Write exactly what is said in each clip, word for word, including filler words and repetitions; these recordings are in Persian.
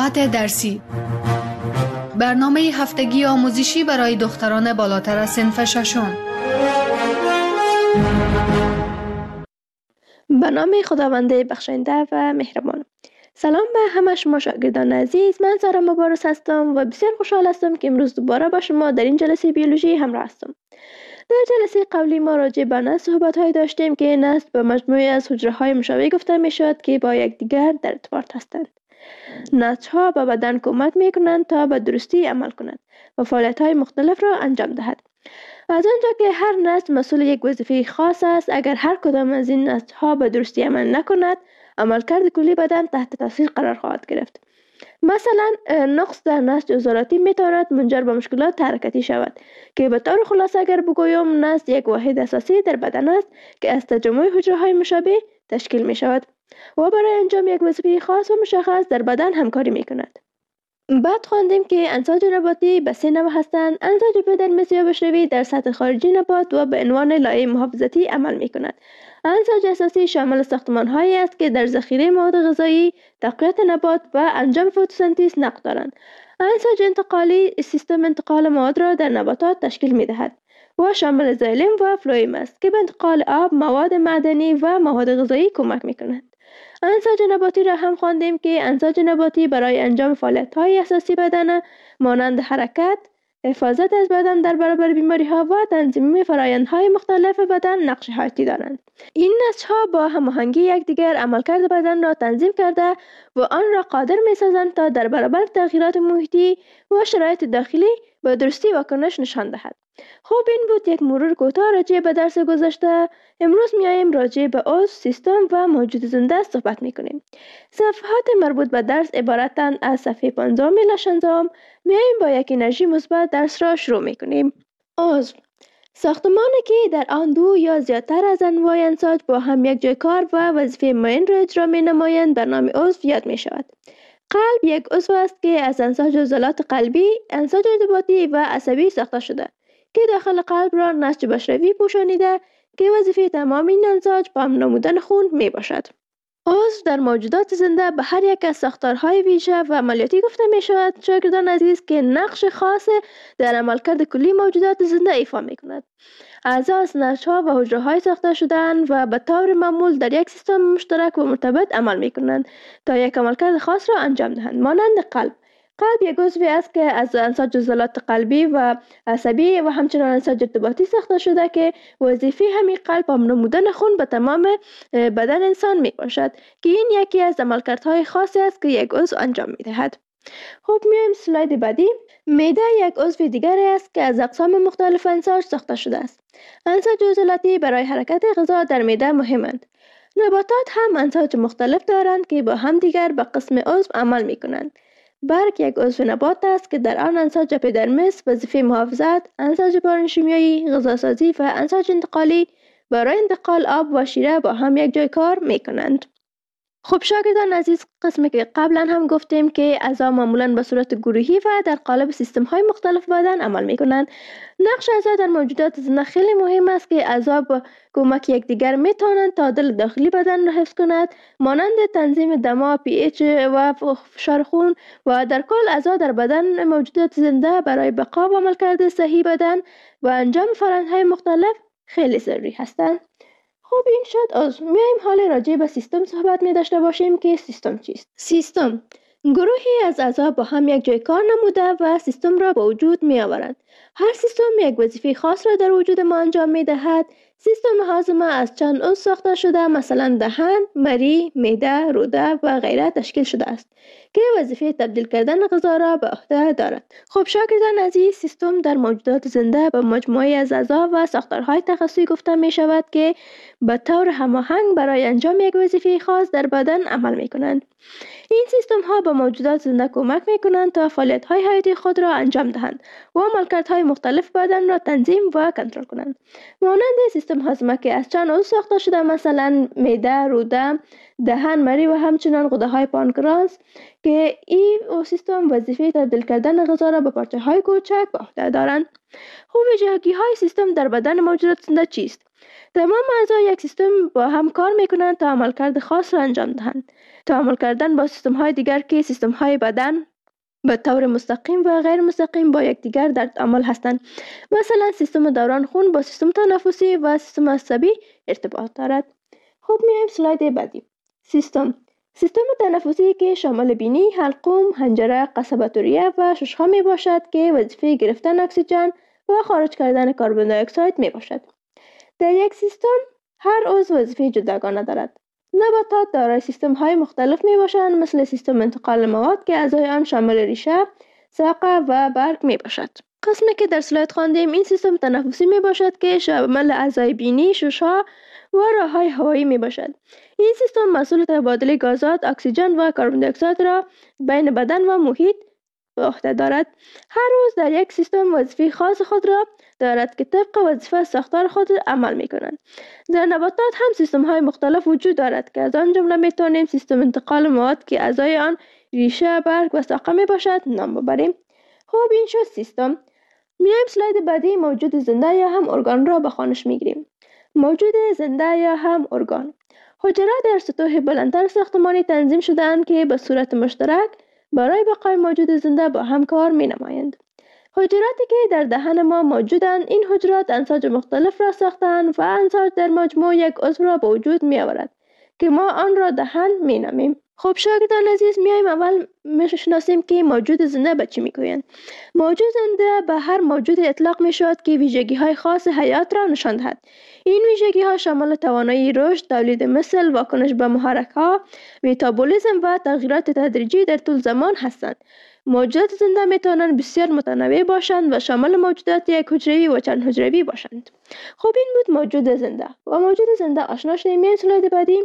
ساعت درسی، برنامه هفتگی آموزشی برای دختران بالاتر از صنف ششم. به نام خداوند بخشنده و مهربان. سلام به همه شما شاگردان عزیز. من زارا مبارز هستم و بسیار خوشحال هستم که امروز دوباره با شما در این جلسه بیولوژی همراه هستم. در جلسه قبلی ما راجع به نسل صحبت های داشتیم که نسل به مجموعه از حجره های مشابه گفته می شود که با یکدیگر در ارتباط هستند. نسل ها به بدن کمک می کنند تا به درستی عمل کند و فعالیت های مختلف را انجام دهد. از آنجا که هر نسل مسئول یک وظیفه خاص است، اگر هر کدام از این نسل ها به درستی عمل نکند، عملکرد کلی بدن تحت تاثیر قرار خواهد گرفت. مثلا نقص در نسج عضلاتی میتواند منجر به مشکلات حرکتی شود که به طور خلاصه اگر بگویم نسج یک واحد اساسی در بدن است که از تجمع حجره های مشابه تشکیل می شود و برای انجام یک وظیفه خاص و مشخص در بدن همکاری می کند. بعد خواندیم که انساج نباتی به سه نوع هستند. انساج اپیدرمیس یا بشروی در سطح خارجی نبات و به عنوان لایه محافظتی عمل می کند. انساج اساسی شامل ساختمان هایی است که در ذخیره مواد غذایی، تقویت نبات و انجام فتوسنتز نقش دارند. انساج انتقالی سیستم انتقال مواد را در نباتات تشکیل می دهد و شامل زایلم و فلوئیم است که به انتقال آب، مواد معدنی و مواد غذایی کمک می کند. انساج نباتی را هم خواندیم که انساج نباتی برای انجام فعالیت های اساسی بدن مانند حرکت، حفاظت از بدن در برابر بیماری ها و تنظیم فرآیندهای مختلف بدن نقش حیاتی دارند. این نسج ها با هماهنگی یکدیگر عملکرد بدن را تنظیم کرده و آن را قادر می سازند تا در برابر تغییرات محیطی و شرایط داخلی به درستی واکنش نشان دهد. خب این بود یک مرور کوتاه راجع به درس گذشته. امروز میایم راجع به عضو، سیستم و موجود زنده صحبت میکنیم. صفحات مربوط به درس عبارتند از صفحه پنجم الی شانزده. میایم با یک انرژی مثبت درس را شروع میکنیم. عضو، ساختمانی که در آن دو یا زیادتر از انواع انساج با هم یک جای کار و وظیفه معین را اجرا می نمایند به نام عضو یاد می شود. قلب یک عضو است که از انساج عضلات قلبی، انساج ارتباطی و عصبی ساخته شده که داخل قلب را نسج بشروی پوشانیده که وظیفه تمام این انساج پمپ نمودن خون می باشد. عضو در موجودات زنده به هر یک از ساختارهای ویژه و عملیاتی گفته می شود شاگردان عزیز که نقش خاص در عملکرد کلی موجودات زنده ایفا می کند. اعضا از نسج‌ها و حجره‌های ساخته شده‌اند و به طور معمول در یک سیستم مشترک و مرتبط عمل می کنند تا یک عملکرد خاص را انجام دهند. مانند قلب. قلب یک عضوی است که از انساج عضلات قلبی و عصبی و همچنان انساج ارتباطی ساخته شده که وظیفه همین قلب پمپ نمودن خون به تمام بدن انسان می باشد که این یکی از عملکردهای خاصی است که یک عضو انجام می دهد. خب میایم سلاید بعدی. معده یک عضو دیگری است که از اقسام مختلف انساج ساخته شده است. انساج عضلاتی برای حرکت غذا در معده مهمند. نباتات هم انساج مختلف دارند که با هم دیگر به قسم عضو عمل می کنند. برگ یک عضو نبات است که در آن انساج اپیدرمیس وظیفه محافظت، انساج پارنشیمیایی، غذاسازی و انساج انتقالی برای انتقال آب و شیره با هم یک جای کار می کنند. خب شاگردان عزیز، قسمی که قبلا هم گفتیم که اعضا معمولا به صورت گروهی و در قالب سیستم های مختلف بدن عمل می کنند. نقش اعضا در موجودات زنده خیلی مهم است که اعضا با کمک یکدیگر می توانند تعادل داخلی بدن را حفظ کنند، مانند تنظیم دما، پی ایچ و فشار خون و در کل اعضا در بدن موجودات زنده برای بقا و عملکرد صحیح بدن و انجام فرآیندهای مختلف خیلی ضروری هستند. خب این شد عضو. میایم حال راجع به سیستم صحبت می داشته باشیم که سیستم چیست؟ سیستم گروهی از اعضا با هم یک جای کار نموده و سیستم را به وجود می آورند. هر سیستم یک وظیفه خاص را در وجود ما انجام می دهد. سیستم هاضمه از چند عضو ساخته شده، مثلا دهن، مری، معده، روده و غیره تشکیل شده است که وظیفه تبدیل کردن غذا را به عهده دارد. خب شاگردان عزیز، سیستم در موجودات زنده به مجموعه از اعضا و ساختارهای تخصصی گفته می شود که به طور هماهنگ برای انجام یک وظیفه خاص در بدن عمل می کنند. این سیستم ها به موجودات زنده کمک می کنند تا فعالیت های حیاتی خود را انجام دهند و عملکردهای مختلف بدن را تنظیم و کنترل کنند. مانند سیستم هاضمه که از چند عضو ساخته شده، مثلا معده، روده، دهن، مری و همچنان غده های پانکراس که این سیستم وظیفه تبدیل کردن غذا را به پارچه های کوچک به عهده دارند. خب ویژگی های سیستم در بدن موجودات زنده چیست؟ تمام اعضای یک سیستم با هم کار میکنند تا عملکرد خاص را انجام دهند. تعامل کردن با سیستم های دیگر که سیستم های بدن به طور مستقیم و غیر مستقیم با یکدیگر در تعامل هستند. مثلا سیستم دوران خون با سیستم تنفسی و سیستم عصبی ارتباط دارد. خب میایم سلاید بعدی. سیستم سیستم تنفسی که شامل بینی، حلقوم، حنجره، قصبه ریه و ششها می باشد که وظیفه گرفتن اکسیژن و خارج کردن کربن دی اکساید می باشد. در یک سیستم هر عضو وظیفه جداگانه دارد. نباتات دارای سیستم های مختلف می باشند، مثل سیستم انتقال مواد که اعضای آن شامل ریشه، ساقه و برگ می باشد. قسمی که در سلاید خواندیم این سیستم تنفسی می باشد که شامل اعضای بینی، ششها و راههای هوایی می باشد. این سیستم مسئول تبادل گازات، اکسیژن و کربن دی اکساید را بین بدن و محیط به عهده دارد. هر عضو در یک سیستم وظیفه خاص خود را دارد که طبق وظیفه ساختار خود عمل می کنند. در نباتات هم سیستم های مختلف وجود دارد که از آن جمله می توانیم سیستم انتقال مواد که اعضای آن ریشه، برگ و ساقه می باشد نام ببریم. خب این شد سیستم. میایم سلاید بعدی موجود زنده یا هم ارگان را به خوانش می گیریم. موجود زنده یا هم ارگان حجرات در سطوح بلندتر ساختمانی تنظیم شده‌اند که به صورت مشترک برای بقای موجود زنده با هم کار می نمایند. حجراتی که در دهن ما موجودند، این حجرات انساج مختلف را ساختند و انساج در مجموع یک عضو را به وجود می آورد که ما آن را دهن می نامیم. خب شاگردان عزیز، میایم اول میشناسیم که موجود زنده به چی میگویند. موجود زنده به هر موجود اطلاق می شود که ویژگی های خاص حیات را نشان دهد. این ویژگی ها شامل توانایی رشد، تولید مثل، واکنش به محرک ها، متابولیسم و تغییرات تدریجی در طول زمان هستند. موجودات زنده می توانند بسیار متنوع باشند و شامل موجودات یک حجروی و چند حجروی باشند. خب این بود موجود زنده. و موجود زنده آشنا شدیم. میایم سلاید بعدی.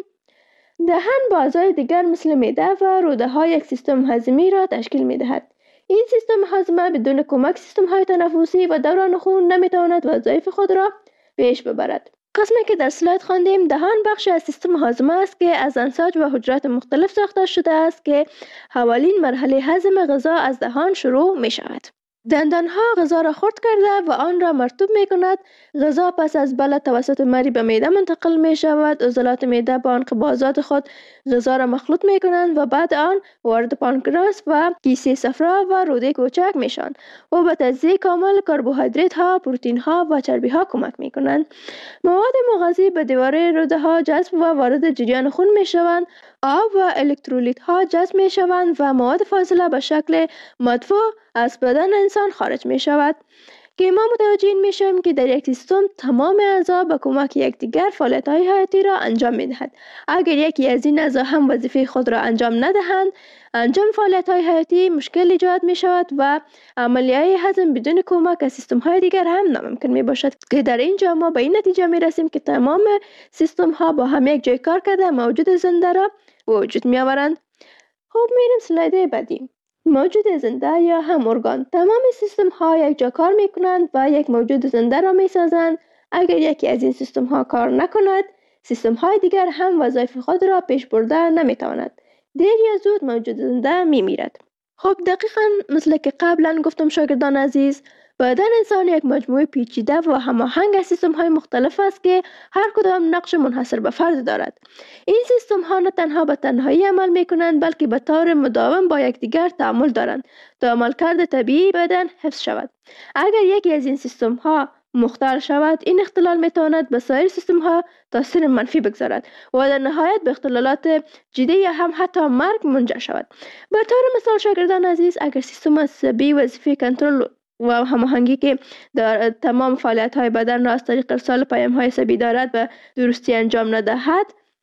دهن با اعضای دیگر مثل معده و روده ها یک سیستم هضمی را تشکیل می دهد. این سیستم هضم بدون کمک سیستم های تنفسی و دوران خون نمی تواند وظایف خود را پیش ببرد. قسمی که در سلاید خواندیم، دهان بخشی از سیستم هاضمه است که از انساج و حجرات مختلف ساخته شده است که حوالین مرحله هضم غذا از دهان شروع می شود. دندانها غذا را خرد کرده و آن را مرطوب می کند. غذا پس از بلع توسط مری به معده منتقل می شود. عضلات معده با انقباضات خود غذا را مخلوط می کنند و بعد آن وارد پانکراس و کیسه صفرا و روده کوچک می شوند و به تجزیه کامل کربوهیدرات ها، پروتئین ها و چربی ها کمک می کنند. مواد مغذی به دیواره روده ها جذب و وارد جریان خون می شوند. آب و الکترولیت ها جذب می شوند و مواد فاضله به شکل مدفوع از بدن انسان خارج می شود که ما متوجه می شویم که در یک سیستم تمام اعضا به کمک یکدیگر فعالیت های حیاتی را انجام می دهند. اگر یکی از این اعضا هم وظیفه خود را انجام ندهند، انجام فعالیت های حیاتی مشکل ایجاد می شود و عملیه هضم بدون کمک از سیستم های دیگر هم ناممکن می باشد که در اینجا ما به این نتیجه می رسیم که تمام سیستم ها با هم یک جای کار کرده موجود زنده را وجود می آورند. خب میریم سلاید بعدی. موجود زنده یا هم ارگان. تمام سیستم ها یک جا کار می کنند و یک موجود زنده را می سازند. اگر یکی از این سیستم ها کار نکند، سیستم های دیگر هم وظایف خود را پیش برده نمی تواند. دیر یا زود موجود زنده می میرد. خب دقیقاً مثل که قبلا گفتم شاگردان عزیز، بدن انسان یک مجموعه پیچیده و هماهنگ از سیستم های مختلف است که هر کدام نقش منحصر به فرد دارد. این سیستم ها نه تنها به تنهایی عمل می کنند بلکه به طور مداوم با یکدیگر تعامل دارند تا عملکرد طبیعی بدن حفظ شود. اگر یکی از این سیستم ها مختل شود، این اختلال می تواند به سایر سیستم ها تاثیر منفی بگذارد و در نهایت به اختلالات جدی یا هم حتی مرگ منجر شود. به طور مثال شاگردان عزیز، اگر سیستم عصبی وظیفه کنترل و هماهنگی که در تمام فعالیت های بدن را از طریق ارسال پیام های عصبی دارد و درستی انجام ندهد،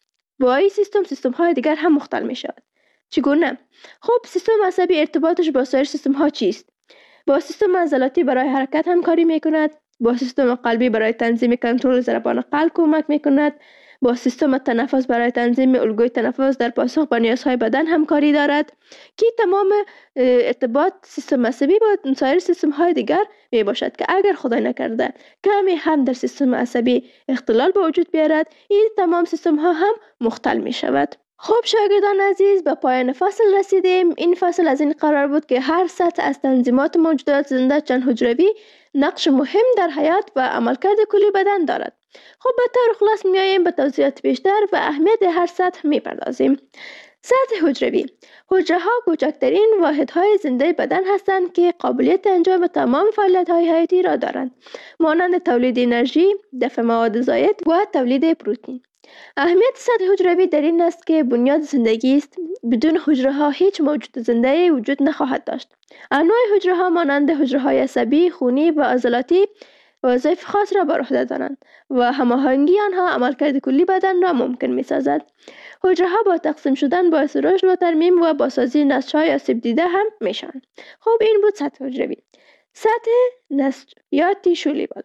با این سیستم سیستم های دیگر هم مختل می شود. چگونه؟ خب سیستم عصبی ارتباطش با سایر سیستم ها چیست؟ با سیستم عضلاتی برای حرکت همکاری می کند، با سیستم قلبی برای تنظیم کنترل ضربان قلب کمک می کند، با سیستم تنفس برای تنظیم الگوی تنفس در پاسخ به نیازهای بدن همکاری دارد که تمام ارتباط سیستم عصبی با سایر سیستم های دیگر می باشد که اگر خدای نکرده کمی هم در سیستم عصبی اختلال به وجود بیارد، این تمام سیستم ها هم مختل می شود. خب شاگردان عزیز، به پایان فصل رسیدیم. این فصل از این قرار بود که هر سطح از تنظیمات موجودات زنده چند حجروی نقش مهم در حیات و عملکرد کلی بدن دارد. خب به طور خلاص میاییم به توضیحات بیشتر و اهمیت هر سطح میپردازیم. سطح حجروی: حجره ها کوچکترین واحدهای زنده بدن هستند که قابلیت انجام تمام فعالیت های حیاتی را دارند، مانند تولید انرژی، دفع مواد زائد و تولید پروتئین. اهمیت سطح حجروی در این است که بنیاد زندگی است. بدون حجره ها هیچ موجود زنده وجود نخواهد داشت. انواع حجره ها مانند حجره های عصبی، خونی و عضلاتی وظایف خاص را بر عهده دارند و هماهنگی آنها عملکرد کلی بدن را ممکن می سازد. حجره ها با تقسیم شدن باعث رشد و ترمیم و بازسازی نسج‌های آسیب دیده هم میشوند. خب این بود سطح حجروی. سطح نسج یا تیشو لیول: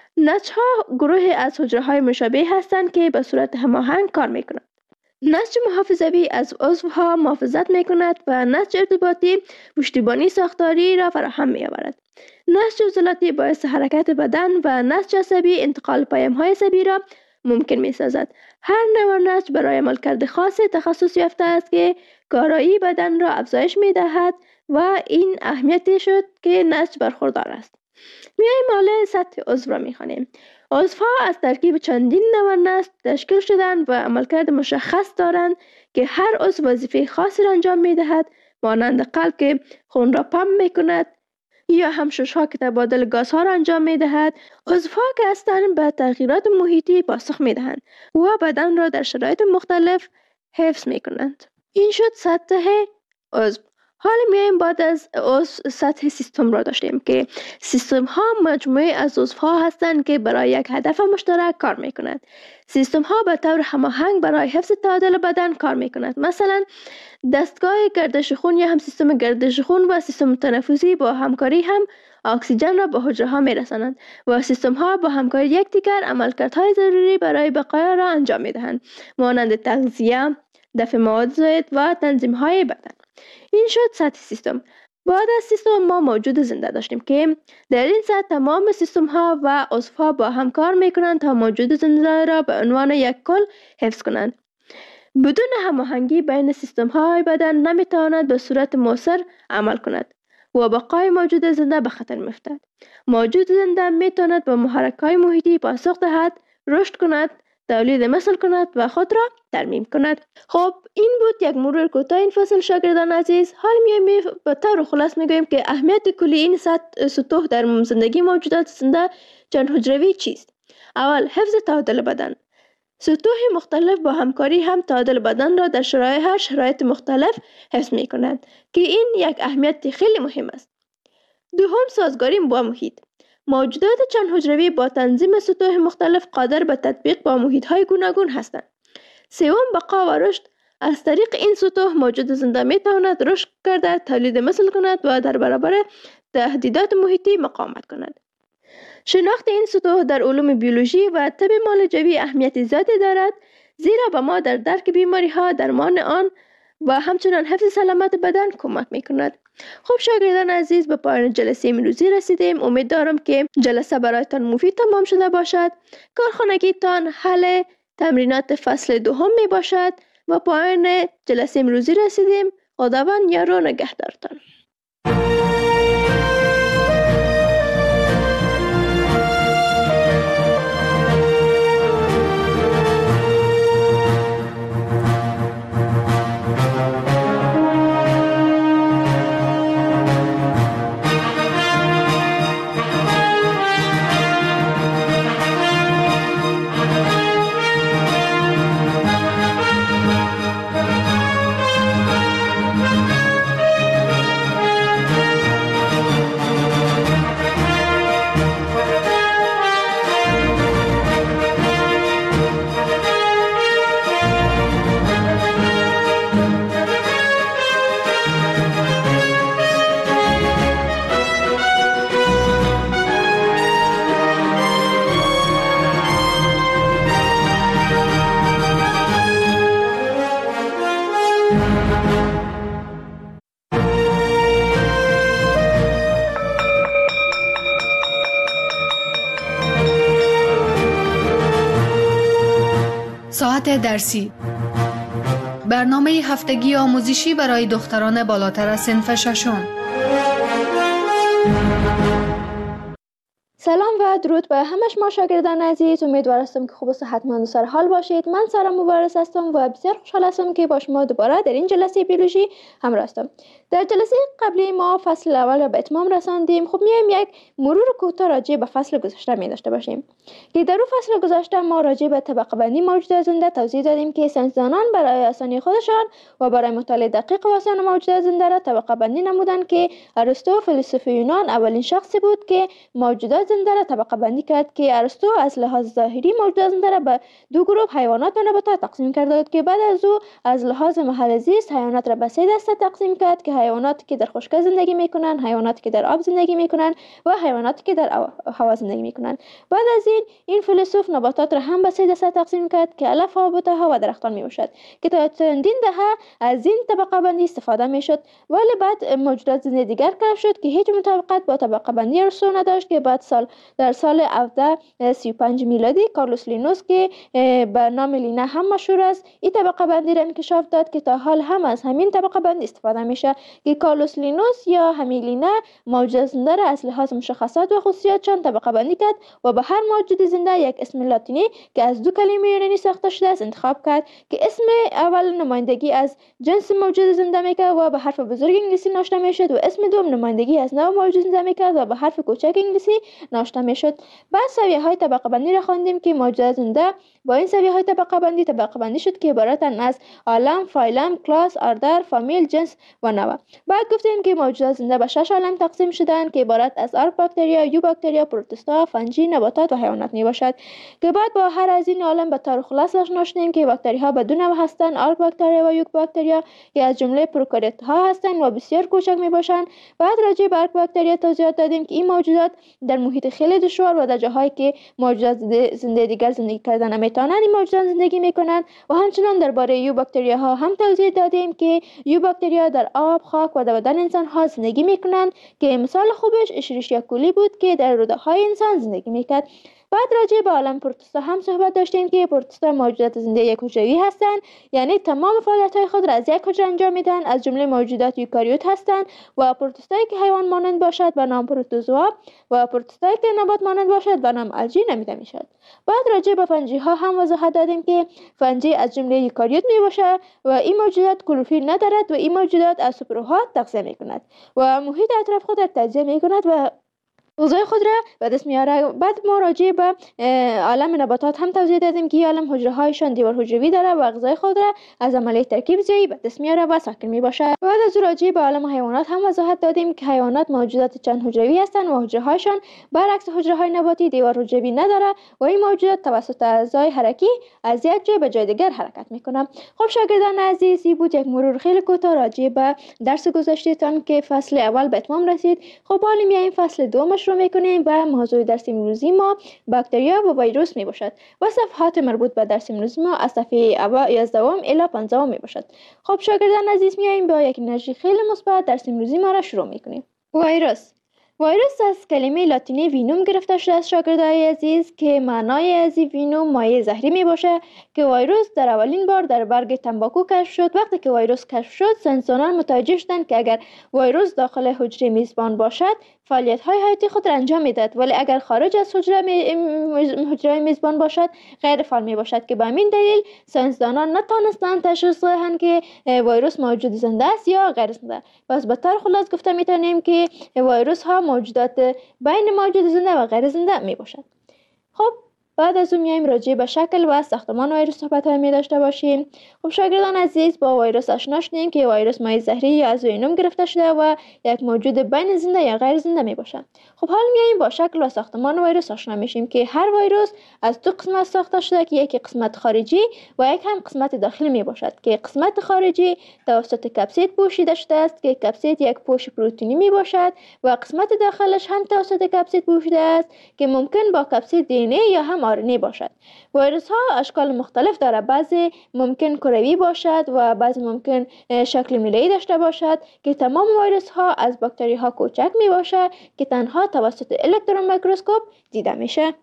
نسج‌ها گروهی از حجره‌های مشابه هستند که به صورت هماهنگ کار می‌کنند. نسج محافظوی از عضوها محافظت می‌کند و نسج ارتباطی پشتیبانی ساختاری را فراهم می‌آورد. نسج عضلاتی باعث حرکت بدن و نسج عصبی انتقال پیام‌های عصبی را ممکن می‌سازد. هر نوع نسج برای عملکرد خاص تخصص یافته است که کارایی بدن را افزایش می‌دهد و این اهمیتی شد که نسج برخوردار است. میایم حالا سطح عضو را می‌خوانیم. عضوها از ترکیب چندین نوع نسج تشکیل شدند و عملکرد مشخص دارند که هر عضو وظیفه خاصی را انجام می‌دهد، مانند قلب که خون را پمپ می‌کند یا همشش‌ها که تبادل گازها را انجام می‌دهد. عضوها که هستند به تغییرات محیطی پاسخ می‌دهند و بدن را در شرایط مختلف حفظ می‌کنند. این شد سطح عضو. حالا میایم بعد از عضو سطح سیستم را داشتیم که سیستم ها مجموعه از عضوها هستند که برای یک هدف مشترک کار میکنند. سیستم ها به طور هماهنگ برای حفظ تعادل بدن کار میکنند. مثلا دستگاه گردش خون یا هم سیستم گردش خون و سیستم تنفسی با همکاری هم اکسیژن را به حجره ها میرسانند و سیستم ها با همکاری یکدیگر عملکردهای ضروری برای بقا را انجام میدهند، مانند تغذیه، دفع مواد زائد و تنظیم های بدن. این شد سطح سیستم. بعد از سیستم ما موجود زنده داشتیم که در این سطح تمام سیستم ها و عضوها با هم کار میکنند تا موجود زنده را به عنوان یک کل حفظ کنند. بدون هماهنگی بین سیستم های بدن نمیتواند به صورت مؤثر عمل کند و بقای موجود زنده به خطر میفتد. موجود زنده میتواند به محرک های محیطی پاسخ دهد، رشد کند، تولید مثل کند و خود را ترمیم کند. خب این بود یک مرور کوتاه این فصل شاگردان عزیز. حال میایم به طور خلاص میگوییم که اهمیت کلی این سطوح در زندگی موجودات زنده چند حجروی چیست. اول، حفظ تعادل بدن. سطوح مختلف با همکاری هم تعادل بدن را در شرایط هر شرایط مختلف حفظ می کنند که این یک اهمیت خیلی مهم است. دوم، سازگاری با محیط. موجودات چند حجروی با تنظیم سطوح مختلف قادر به تطبیق با محیط‌های گوناگون هستند. سوم، بقا و رشد. از طریق این سطوح موجود زنده می تواند رشد کرده، تولید مثل کند و در برابر تهدیدات محیطی مقاومت کند. شناخت این سطوح در علوم بیولوژی و طب معالجوی اهمیت زیادی دارد، زیرا به ما در درک بیماری ها، درمان آن و همچنان حفظ سلامت بدن کمک می کند. خب شاگردان عزیز، به پایان جلسه امروزی رسیدیم. امید دارم که جلسه برایتان مفید تمام شده باشد. کارخانگیتان حل تمرینات فصل دوم می باشد و پایان جلسه امروزی رسیدیم. خداوند یار و نگهدارتان. ساعت درسی، برنامه هفتگی آموزشی برای دختران بالاتر از صنف ششم. سلام و درود به همه شما شاگردان عزیز. امیدوار هستم که خوب و صحتمند و سر حال باشید. من سارا مبارز هستم و بسیار خوشحال هستم که با شما دوباره در این جلسه بیولوژی همراه هستم. در جلسه قبلی ما فصل اول را به اتمام رساندیم. خب میایم یک مرور کوتاه راجع به فصل گذشته می داشته باشیم که در اون فصل گذشته ما راجع به طبقه بندی موجودات زنده توضیح دادیم که ساینسدانان برای آسانی خودشان و برای مطالعه دقیق و آسان موجودات زنده را طبقه بندی نمودند که ارسطو فیلسوف یونان اولین شخصی بود که موجودات زنده را طبقه بندی کرد که ارسطو از لحاظ ظاهری موجودات زنده را به دو گروه حیوانات و نباتات تقسیم کرده بود که بعد از او از لحاظ محل زیست حیوانات را به سه دسته تقسیم کرد که حیواناتی که در خشکی زندگی میکنند، حیواناتی که در آب زندگی میکنند و حیواناتی که در هوا زندگی میکنند. بعد از این این فیلسوف نباتات را هم به سه دسته تقسیم کرد که علف ها، بوته ها و درختان میباشد که تا چندین دهه از این طبقه بندی استفاده میشد، ولی بعد موجودات زنده دیگر کشف شد که هیچ مطابقت با طبقه بندی ارسطو نداشت که بعد سال در سال هفده سی و پنج میلادی کارلوس لینوس که به نام لینا هم مشهور است این طبقه بندی را انکشاف داد که تا حال هم از همین طبقه بندی استفاده میشه که کارلوس لینوس یا همین لینا موجودات زنده را از لحاظ مشخصات و خصوصیاتشان طبقه بندی کرد و به هر موجود زنده یک اسم لاتینی که از دو کلمه یونانی ساخته شده است انتخاب کرد که اسم اول نمایندگی از جنس موجود زنده میکرد و به حرف بزرگ انگلیسی نوشته میشد و اسم دوم نمایندگی از نوع موجود زنده میکرد و به حرف کوچک انگلیسی نوشته میشد. بعد سویه های طبقه بندی را خواندیم که موجودات زنده با این سویه های طبقه بندی طبقه بندی شد که عبارتند از عالم، فایلم، کلاس، اردر، فامیل، جنس و نوع. بعد گفتیم که موجودات زنده به شش عالم تقسیم شدند که عبارت از آرک باکتریا، یو باکتریا، پروتوستا، فنجی، نباتات و حیوانات می باشد که بعد با هر از این عالم به طور خلاصه آشنا شدیم که باکتری ها به دو نوع هستند، آرک باکتریا و یو باکتریا که از جمله پروکاریوت ها هستند و بسیار کوچک می باشند. بعد راجع به آرک باکتریا توضیحات دادیم که این موجودات در محیط خیلی دشوار و در جاهایی که موجودات زنده دیگر زندگی کردن نمیتونند این موجودات زندگی میکنند و همچنان درباره یو باکتریا ها هم توضیح دادیم که یو باکتریا در آب، خاک و در بدن انسان ها زندگی میکنند که مثال خوبش اشریشیا کولی بود که در روده های انسان زندگی میکرد. بعد راجع به عالم پروتوستا هم صحبت داشتیم که پروتوستا موجودات زنده یک حجروی هستند، یعنی تمام فعالیت‌های خود را از یک حجره انجام میدن، از جمله موجودات یوکاریوت هستند و پروتوستایی که حیوان مانند باشد به نام پروتوزوا و پروتوستایی که نبات مانند باشد به نام الژی نامیده میشد. بعد راجع به فنجی ها هم وضاحت دادیم که فنجی از جمله یوکاریوت میباشد و این موجودات کلروفیل ندارد و این موجودات از سوپرها تغذیه میکند و محیط اطراف خود را تجزیه میکند و غذای خود را به دست میاره. بعد ما راجع به عالم نباتات هم توضیح دادیم که عالم حجره هایشان دیوار حجروی داره و غذای خود را از عملیه ترکیب زیایی به دست میاره و ساکن میباشه. بعد از راجع به عالم حیوانات هم وضاحت دادیم که حیوانات موجودات چند حجروی هستند و حجره هایشان برعکس حجره های نباتی دیوار حجروی نداره و این موجودات توسط اعضای حرکی از یک جای به جای دیگر حرکت میکنه. خب شاگردان عزیز، این بود یک مرور خیلی کوتاه راجع به درس گذشتهتان که فصل اول به اتمام رسید. خب حالا میایم فصل دوم شروع میکنیم و موضوع درس امروزی ما باکتریا و ویروس می باشد و صفحات مربوط به درس امروزی ما از صفحه یازدهم الی پانزدهم می باشد. خب شاگردان عزیز، میایم با یک انرژی خیلی مثبت درس امروزی ما را شروع میکنیم. ویروس ویروس از کلمه لاتینی وینوم گرفته شده است شاگردای عزیز که معنای از وینوم مایع زهری می باشه که ویروس در اولین بار در برگ تنباکو کشف شد. وقتی که ویروس کشف شد ساینسدانان متوجه شدند که اگر ویروس داخل حجره میزبان باشد فعالیت های حیاتی خود را انجام میدهد، ولی اگر خارج از حجره می... حجره میزبان باشد غیر فعال می باشد که به همین دلیل ساینسدانان نتوانستند تشخیص دهند که ویروس موجود زنده است یا غیر زنده. پس به طور خلاص گفته میتونیم که ویروس ها موجودات بین موجود زنده و غیر زنده می باشد. خب بعد از اون میایم راجع به شکل و ساختمان ویروس صحبت می داشته باشیم. خب شاگردان عزیز، با ویروس آشنا شدیم که ویروس مایع زهری یا از وینوم گرفته شده و یک موجود بین زنده یا غیر زنده می باشد. خب حالا میایم با شکل و ساختمان ویروس آشنا میشیم که هر ویروس از دو قسمت ساخته شده که یک قسمت خارجی و یک هم قسمت داخلی می باشد که قسمت خارجی توسط کپسید پوشیده شده است که کپسید یک پوش پروتئینی می باشد و قسمت داخلش هم توسط کپسید پوشیده است که ممکن با کپسید دی ان ای یا هم آر ان ای باشد. ویروس ها اشکال مختلف داره، بعضی ممکن کروی باشد و بعضی ممکن شکل میله‌ای داشته باشد که تمام ویروس ها از باکتری ها کوچک می باشد که تنها توسط الکترون میکروسکوپ دیده میشه.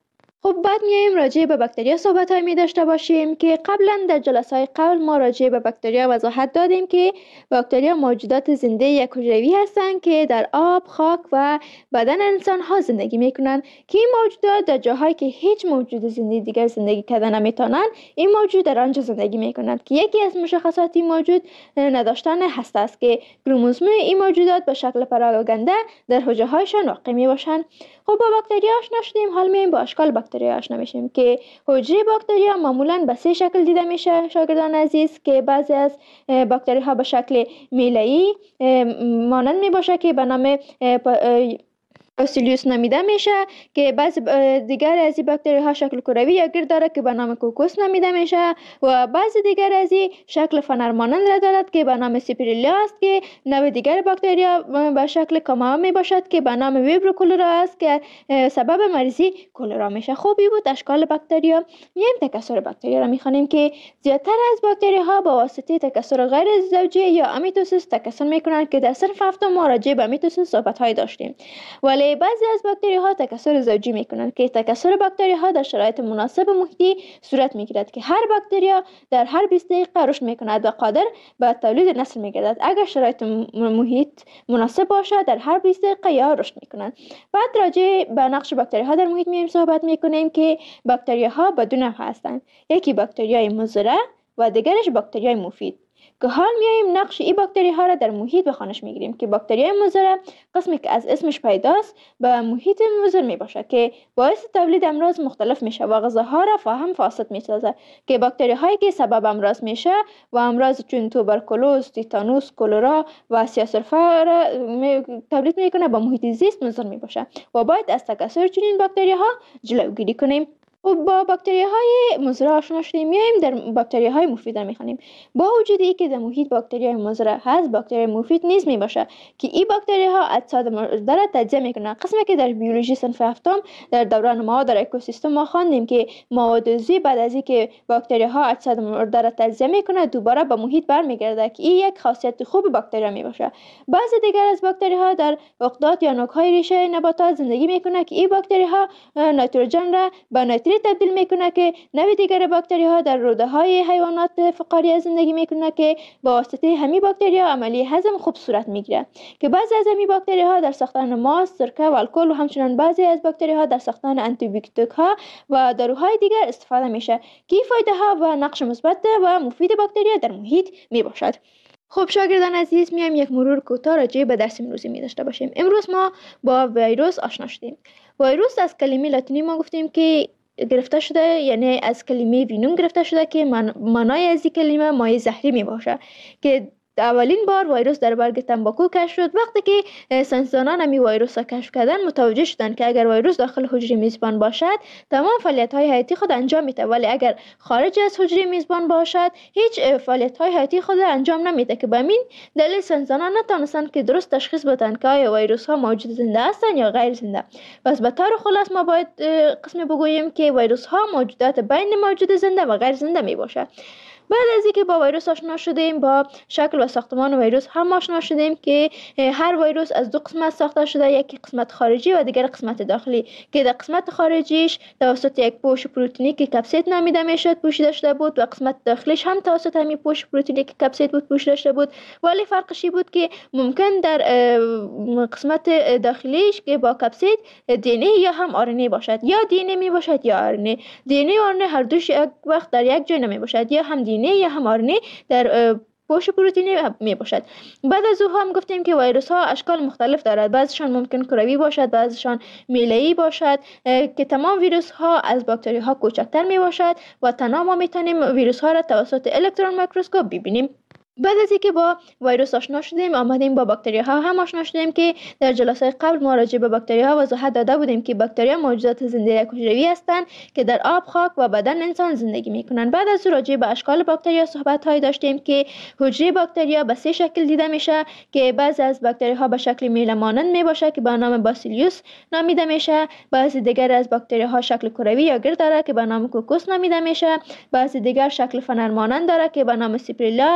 خب بعد میایم راجع به باکتریا صحبت های می داشته باشیم که قبلا در جلسه های قبل ما راجع به باکتریا وضاحت دادیم که باکتریا موجودات زنده یک حجروی هستند که در آب، خاک و بدن انسان ها زندگی می کنند که این موجودات در جاهایی که هیچ موجود زنده دیگر زندگی کردن نمیتونند این موجود در آنجا زندگی می کنند که یکی از مشخصات این موجود نداشتن هسته است که کروموزوم این موجودات به شکل پراگنده در حجره هایشان واقع می باشند. خب با باکتریا آشنا شدیم، حال میایم با اشکال باکتریا آشنا میشیم که حجره باکتریا معمولا به سه شکل دیده میشه شاگردان عزیز، که بعضی از باکتری ها به شکل میله‌ای مانند می باشه که به نام باسیلیوس نامیده میشه، که بعضی دیگر از این باکتری ها شکل کروی یا گرد داره که به نام کوکوس نامیده میشه و بعضی دیگر از این شکل فنر مانند را دارد که به نام سیپریلیا است، که نوع دیگر باکتریا به شکل کاما می باشد که به نام ویبرو کولرا است که سبب مریضی کولرا میشه. خوبی بود اشکال باکتریا. میایم تکثر باکتریا را میخوانیم که زیادتر از باکتری ها با واسطه تکثر غیر زوجی یا امیتوسیس تکثر میکنند که در صنف هفتم ما راجع به امیتوسیس صحبت های داشتیم. ولی بعضی از باکتری ها تکثر زوجی میکنند که تکثر باکتری ها در شرایط مناسب محیطی صورت میگیرد که هر باکتریا در هر بیست دقیقه رشد میکند و قادر به تولید نسل میگردد اگر شرایط محیط مناسب باشد. در هر بیست دقیقه یا رشد میکنند. بعد راجع به نقش باکتری ها در محیط میایم صحبت میکنیم که باکتری ها به دو نوع هستند، یکی باکتریای مضر و دیگرش باکتریای مفید، که حال میایم نقش این باکتری ها را در محیط به خوانش میگیریم که باکتریای مضر قسمی که از اسمش پیداست به محیط مضر می باشه که باعث تولید امراض مختلف میشه و غذاها را فاهم فاسد میسازه، که باکتری هایی که سبب امراض میشه و امراض چون توبرکولوز، تیتانوس، کولرا و سیاه‌سرفه را تولید میکنه به محیط زیست مضر می باشه و باید از تکثر چنین باکتری ها جلوگیری کنیم. و با باکتری های مضر آشنا شدیم، میایم در باکتری های مفید میخوانیم. با وجود ای که در محیط باکتری های مضر هست، باکتری مفید نیز می باشه که این باکتری ها اجساد مرده را تجزیه میکنن، قسمی که در بیولوژی صنف هفتم در دوران ما در اکوسیستم ما خواندیم که مواد عضوی بعد از اینکه باکتری ها اجساد مرده را تجزیه میکنه دوباره به محیط برمیگرده که این یک خاصیت خوب باکتری می باشه. بعضی دیگر از باکتری ها در عقدات یا نوک های ریشه نباتات زندگی میکنه که این باکتری ها نیتروژن را به نیتریت تبدیل میکنه، که نوع دیگر باکتری ها در روده های حیوانات فقاریه زندگی میکنه که با واسطه همین باکتری ها عملی هضم خوب صورت میگیره، که بعضی از همین باکتری ها در ساختن ماست، سرکه و الکل و همچنین بعضی از باکتری ها در ساختن آنتی بیوتیک ها و داروهای دیگر استفاده میشه که فایده ها و نقش مثبت و مفید باکتری در محیط میباشد. خب شاگردان عزیز، میایم یک مرور کوتاه راجع به درس امروزی می داشته باشیم. امروز ما با ویروس آشنا شدیم. ویروس از کلمه لاتینی ما گفتیم که گرفته شده، یعنی از کلمه وینوم گرفته شده که معنای از این کلمه مایع زهری می باشه، که اولین بار ویروس در برگ تنباکو کشف شد. وقتی که ساینسدانان همی ویروس را کشف کردن متوجه شدند که اگر ویروس داخل حجره میزبان باشد تمام فعالیت های حیاتی خود انجام میده، ولی اگر خارج از حجره میزبان باشد هیچ فعالیت های حیاتی خود انجام نمیده، که به همین دلیل ساینسدانان نتونستند که درست تشخیص بدن که آیا ویروس ها موجود زنده هستند یا غیر زنده. پس به طور خلاص ما باید قسم بگوییم که ویروس ها موجودات بین موجود زنده و غیر زنده می باشد. بعد از اینکه با ویروس آشنا شدیم، با شکل و ساختمان ویروس هم آشنا شدیم که هر ویروس از دو قسمت ساخته شده، یکی قسمت خارجی و دیگر قسمت داخلی، که در قسمت خارجیش توسط یک پوش پروتئینی که کپسید نامیده میشد پوشیده شده بود و قسمت داخلیش هم توسط همین پوش پروتئینی که کپسید بود پوشیده شده بود. ولی فرقش بود که ممکن در قسمت داخلیش که با کپسید دی ان ای یا هم آر ان ای باشد، یا دی ان ای می باشد یا آر ان ای. دی ان ای و آر ان ای هر دوش یک وقت در یک جای نمی باشد، یا هم دی ان ای یا هم آر ان ای در پوش پروتئینی می باشد. بعد از او هم گفتیم که ویروس ها اشکال مختلف دارد، بعضیشان ممکن کروی باشد، بعضیشان میله‌ای باشد، که تمام ویروس ها از باکتری ها کوچکتر می باشد و تنها ما می توانیم ویروس ها را توسط الکترون میکروسکوپ ببینیم. بعد از اینکه با ویروس آشنا شدیم، آمدیم با باکتری ها هم آشنا شدیم که در جلسه قبل ما راجع به باکتری ها وضاحت داده بودیم که باکتری ها موجودات زنده حجروی هستند که در آب، خاک و بدن انسان زندگی میکنند. بعد از راجع به اشکال باکتری ها صحبت های داشتیم که حجره باکتری ها به سه شکل دیده میشه، که بعضی از باکتری ها به شکل میله مانند می باشه که به نام باسیلیوس نامیده میشه، بعضی دیگر از باکتری ها شکل کروی یا گرد داره که به نام کوکوس نامیده میشه، بعضی دیگر شکل فنر مانند داره که به نام سیپریلا است،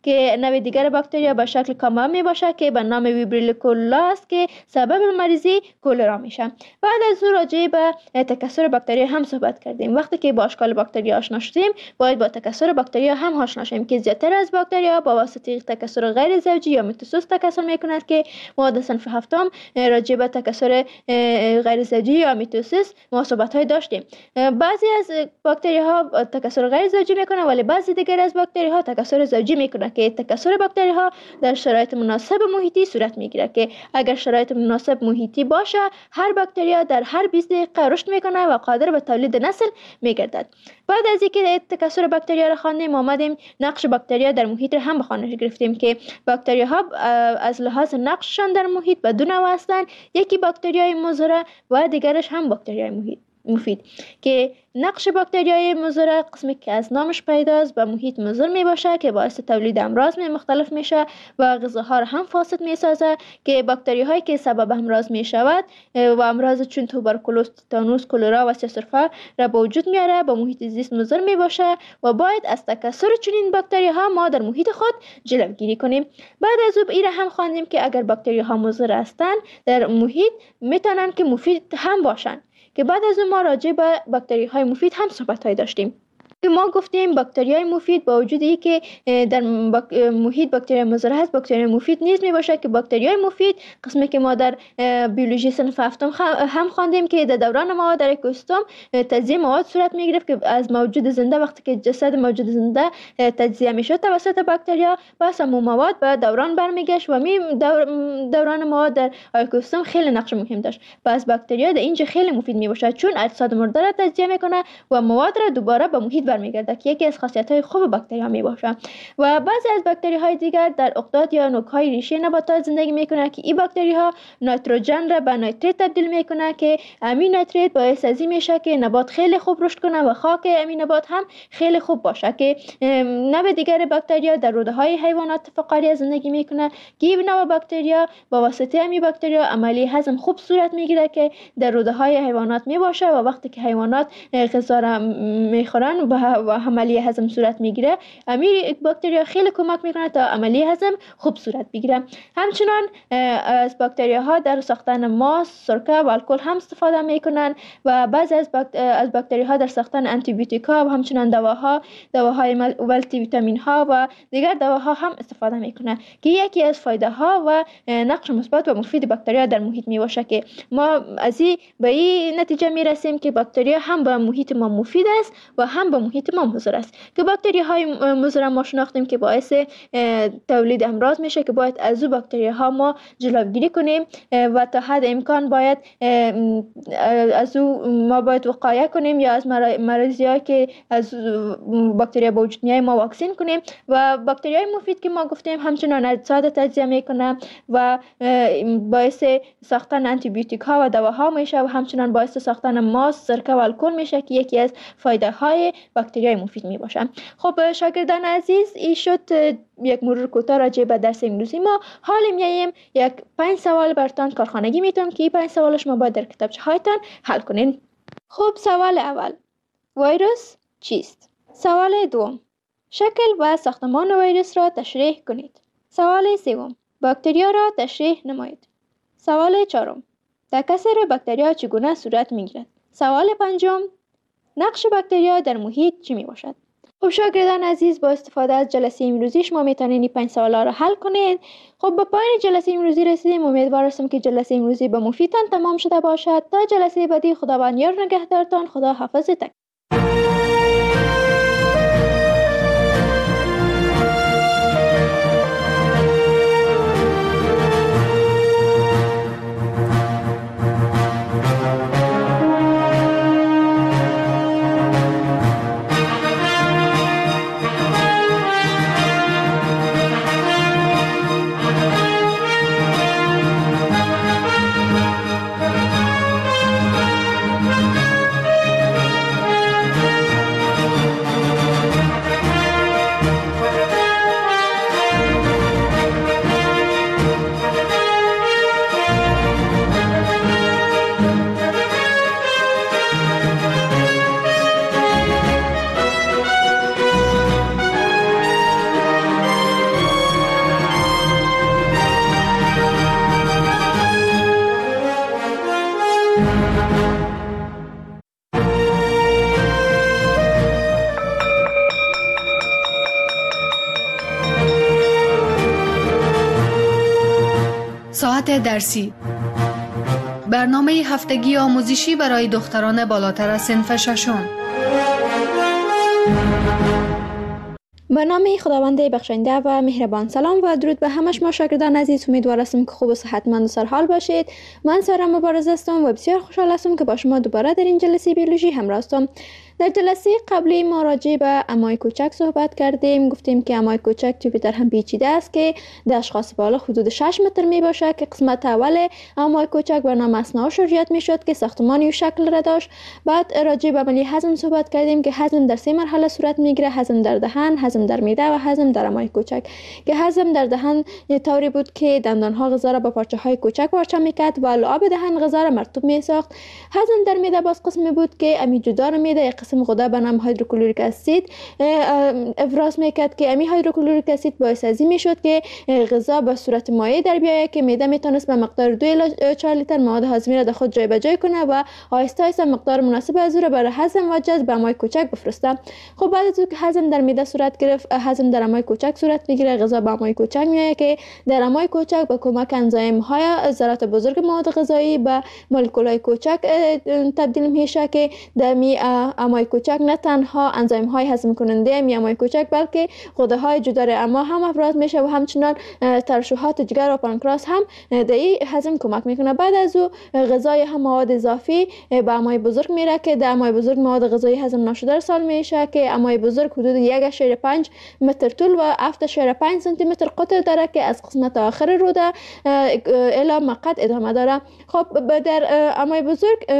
که نوع دیگر باکتریا به شکل کامل می باشه که به نام ویبریل کولولا است که سبب مریضی کولرا میشه. بعد از او راجع به تکثر باکتریا هم صحبت کردیم. وقتی که با اشکال باکتریا آشنا شدیم باید با تکثر باکتریا هم آشنا شیم که زیادتر از باکتریا با واسطه تکثر غیر زوجی یا میتوسیس تکثر میکند که ما در صنف هفتم راجع به تکثر غیر زوجی یا میتوسیس ما صحبت های داشتیم. بعضی از باکتریا ها تکثر غیر زوجی میکنه ولی بعضی دیگر از باکتریا ها تکثر زوجی میکنه که تکثر باکتریا ها در شرایط مناسب محیطی صورت میگیره که اگر شرایط مناسب محیطی باشه هر باکتریا در هر بیست دقیقه رشد میکنه و قادر به تولید نسل میگردد. بعد از اینکه تکثر باکتریا را خواندیم آمدیم نقش باکتریا در محیط را هم به خوانش گرفتیم که باکتریا ها از لحاظ نقششان در محیط به دو نوع هستند. یکی باکتریای مضر و دیگرش هم باکتریای محیط مفید که نقش باکتریای مضر قسمی که از نامش پیداست به محیط مضر می باشه که باعث تولید امراض مختلف میشه و غذاها را هم فاسد می سازه که باکتری هایی که سبب امراض می شود و امراض چون توبرکولوز، تتانوس، کولرا و سرفه را به وجود میاره با محیط زیست مضر می باشه و باید از تکثر چنین باکتری ها ما در محیط خود جلوگیری کنیم. بعد از او این هم خواندیم که اگر باکتری ها مضر هستند در محیط میتونن که مفید هم باشن که بعد از اون ما راجع به باکتری های مفید هم صحبت های داشتیم که ما گفتیم باکتری های مفید با وجود ای که در باک... محیط باکتری مضر هست باکتری مفید نیز می باشه که باکتری های مفید قسمی که ما در بیولوژی صنف هفتم هم خواندیم که در دوران ما در اکوسیستم تجزیه مواد صورت می گرفت که از موجود زنده وقتی که جسد موجود زنده تجزیه می شد توسط باکتریا پس همون مواد به دوران برمیگشت و می دور... دوران مواد در اکوسیستم خیلی نقش مهم داشت. پس باکتریا در اینجا خیلی مفید می باشه چون اجساد مرده را تجزیه میکنه و مواد را دوباره به محیط برمیگرده که یکی از خاصیت‌های خوب باکتریا میباشه. و بعضی از باکتری‌های دیگر در اقداد یا نوک‌های ریشه نباتات زندگی میکنه که این باکتری‌ها نیتروژن را به نیتریت تبدیل میکنه که امین نیتریت باعث از این میشه که نبات خیلی خوب رشد کنه و خاک امین نبات هم خیلی خوب باشه که نوع دیگر باکتریا در روده‌های حیوانات فقاریه زندگی میکنه که این نوع باکتریا با واسطه امین باکتریا عملی هضم خوب صورت میگیره که در روده‌های حیوانات میباشه و وقتی که حیوانات غذا را میخورن و عملیه هضم صورت میگیره امیر باکتریا خیلی کمک میکنه تا عملیه هضم خوب صورت بگیره. همچنان از باکتریا ها در ساختن ماست، سرکه و الکل هم استفاده میکنن و بعضی از باکت... از باکتری ها در ساختن آنتی بیوتیکا و همچنان دواها دواهای مولتی ویتامین ها و دیگر دواها هم استفاده میکنن که یکی از فایده ها و نقش مثبت و مفید باکتریا در محیط میباشه که ما از این به این نتیجه میرسیم که باکتریا هم به محیط ما مفید است و هم به محیط ما مضر است که باکتری های مضر ما شناختیم که باعث تولید امراض میشه که باید از او باکتری ها ما جلوگیری کنیم و تا حد امکان باید از او ما باید وقایه کنیم یا از مریضی ها که از باکتری با وجود میای ما واکسین کنیم. و باکتری های مفید که ما گفتیم همچنان اجساد تجزیه میکنه و باعث ساختن آنتی بیوتیک ها و دواها میشه و همچنان باعث ساختن ماست، سرکه و الکل میشه که یکی از فایده های باکتریای مفید می باشن. خب شاگردان عزیز این شد یک مرور کوتاه راجع به درس انگلیسی ما. حالا میایم یک پنج سوال براتون کارخانگی میتونم که این پنج سوالش ما باید در کتابچه هایتان حل کنین. خب سوال اول ویروس چیست؟ سوال دوم شکل و ساختمان ویروس را تشریح کنید. سوال سوم باکتریا را تشریح نمایید. سوال چهارم تکثر باکتریا چگونه صورت میگیرد؟ سوال پنجم نقش باکتریا در محیط چی می باشد؟ خب شاگردان عزیز با استفاده از جلسه امروزی شما میتونید این پنج سوالا را حل کنید. خب با پایان جلسه امروزی رسیدیم. امیدوار هستم که جلسه امروزی به مفیدتان تمام شده باشد. تا جلسه بعدی خداوند یار نگهدارتان. خدا حافظتان. ساعت درسی. برنامه هفتگی آموزشی برای دختران بالاتر از صنف ششم. به نام خداوند بخشنده و مهربان. سلام و درود به همه شما شاگردان عزیز. امیدوار هستم که خوب و صحتمند و سرحال باشید. من سارا مبارز هستم و بسیار خوشحال هستم که با شما دوباره در این جلسه بیولوژی همراه هستم. در جلسه قبلی ما راجع به امای کوچک صحبت کردیم. گفتیم که امای کوچک توی در هم پیچیده است که در اشخاص بالا حدود شش متر می باشه که قسمت اول امای کوچک به نام اثنا شرجیات می شد که ساختمانی و شکل را داشت. بعد راجع به عملی هضم صحبت کردیم که هضم در سه مرحله صورت می گیره: هضم در دهن، هضم در معده و هضم در امای کوچک. که هضم در دهن طوری بود که دندان ها غذا را به پارچه های کوچک پارچه می کرد و لعاب دهن غذا را مرطوب می ساخت. هضم در معده باز قسمی بود که امی جدار معده قسم غده به نام هیدروکلوریک اسید افراز میکرد که امی هیدروکلوریک اسید باعث ازی میشد که غذا به صورت مایع در بیاید که معده میتونست به مقدار دو الی چهار لیتر مواد هاضمه را در خود جای به جای کنه و آهسته آهسته مقدار مناسب از او را برای هضم و جذب به امای کوچک بفرسته. خب بعد از اینکه هضم در معده صورت گرفت، هضم در امای کوچک صورت میگیره. غذا به امای کوچک میآید که در امای کوچک با کمک انزایم های ذرات بزرگ مواد غذایی به مولکول های کوچک تبدیل میشه که در می امای کوچک نه تنها انزایم های هضم کننده امای کوچک بلکه غده های جدار اما هم افراز میشه و همچنان ترشحات جگر و پانکراس هم در این هضم کمک میکنه. بعد از او غذای هم مواد اضافی به امای بزرگ میره که در امای بزرگ مواد غذایی هضم نشده ارسال میشه که امای بزرگ حدود یک و پنج متر طول و هفت و پنج سانتی متر قطر داره که از قسمت آخر روده الی مقعد ادامه داره. خب در امای بزرگ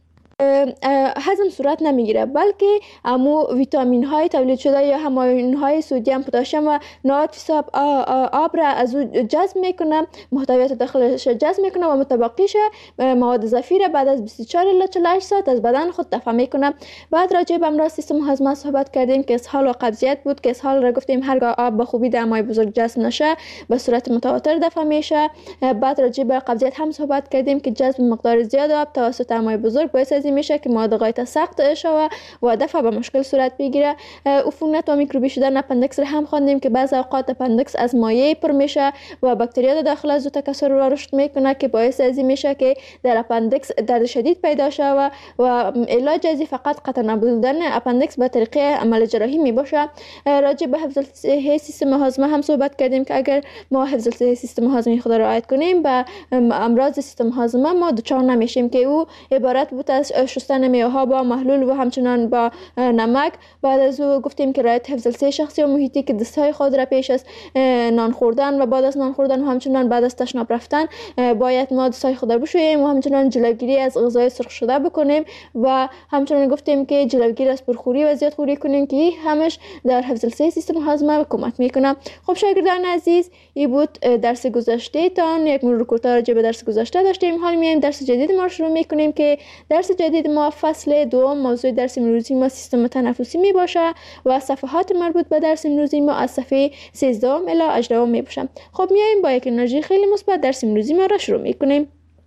هضم صورت نمیگیره بلکه امو ویتامین های تولید شده یا هماین های سدیم، پتاسیم و نات فیساب آب را از او جذب میکنه، محتویات داخلش جذب میکنه و متبقیش مواد اضافی را بعد از بیست و چهار الی چهل و هشت ساعت از بدن خود دفع میکنه. بعد راجع به امراض سیستم هاضمه صحبت کردیم که اسهال و قبضیت بود که اسهال را گفتیم هرگاه آب به خوبی در امای بزرگ جذب نشه به صورت متواتر دفع میشه. بعد راجع به قبضیت هم صحبت کردیم که جذب مقدار زیاد آب توسط امای بزرگ باعث از میشه که مواد غایت سخت شوه و دفع به مشکل صورت بگیره. عفونت و میکروبی شدن اپندکس را هم خواندیم که بعضی اوقات اپندکس از مایع پر میشه و باکتریا داخل از او تکثر و رشد میکنه که باعث از این میشه که در اپندکس درد شدید پیدا شوه و علاج از فقط قطع نبودن اپندکس به طریق عمل جراحی میباشه. راجع به حفظ صحی سیستم هاضمه هم صحبت کردیم که اگر ما حفظ صحی سیستم هاضمه خود را رعایت کنیم به امراض سیستم هاضمه ما دچار نمیشیم که او عبارت بود از شستن میوه‌ها با محلول و همچنان با نمک. بعد از او گفتیم که رعایت حفظ الصحه شخصی و محیطی که دستهای خود را پیش از نان خوردن و بعد از نان خوردن و همچنان بعد از تشناب رفتن باید ما دستهای خود را بشوییم و همچنان جلوگیری از غذای سرخ شده بکنیم و همچنان گفتیم که جلوگیری از پرخوری و زیاد خوری کنیم که همش در حفظ الصحه سیستم هاضمه کمک میکنه. خب شاگردان عزیز، این بود درس گذشته تان. یک مرور کوتاه راجع به درس گذشته داشتیم. حالا میایم درس جدید ما شروع میکنیم که درس جدید ما فصل دوم موضوع درس امروزی ما سیستم تنفسی می باشه و صفحات مربوط به درس امروزی ما از صفحه سیزده الی هجده می باشه. خب میایم با یک انرژی خیلی مثبت درس امروزی ما را شروع میکنیم.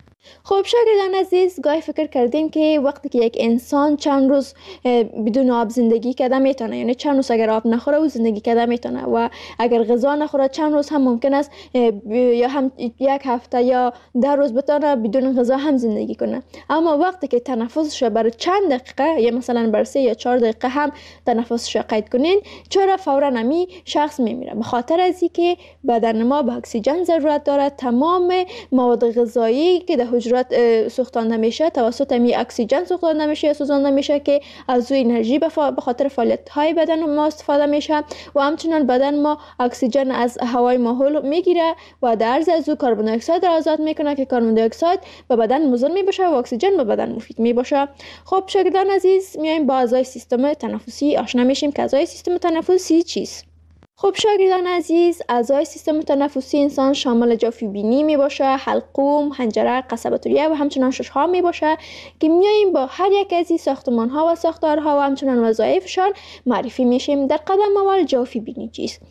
خب شاگردان عزیز، گاهی فکر کردین که وقتی که یک انسان چند روز بدون آب زندگی کرده میتونه، یعنی چند روز اگر آب نخوره او زندگی کرده میتونه و اگر غذا نخوره چند روز هم ممکن است یا هم یک هفته یا ده روز بتونه بدون غذا هم زندگی کنه. اما وقتی که تنفسش برای چند دقیقه یا مثلا برای سه یا چهار دقیقه هم تنفسش قید کنین، چرا فورا نمی شخص میمیره؟ به خاطر از اینکه بدن ما به اکسیژن ضرورت داره. تمام مواد غذایی که در حجرات سوختانده میشه توسط می اکسیژن سوختانده میشه یا سوزانده میشه که از او انرژی به خاطر فعالیت های بدن ما استفاده میشه و همچنان بدن ما اکسیژن از هوای ماحول میگیره و در عرض از او کربن دی اکساید را آزاد میکنه که کربن دی اکساید به بدن مضر میباشه و اکسیژن به بدن مفید میباشه. خب شاگردان عزیز، میایم با اعضای سیستم تنفسی آشنا میشیم که اعضای سیستم تنفسی چیست. خب شاگردان عزیز، اعضای سیستم تنفسی انسان شامل جوف بینی می باشه، حلقوم، حنجره، قصبات ریه و همچنان ششها می باشه که میاییم با هر یک از این ساختمان ها و ساختارها و همچنان وظایفشان معرفی میشیم. در قدم اول جوف بینی چیست؟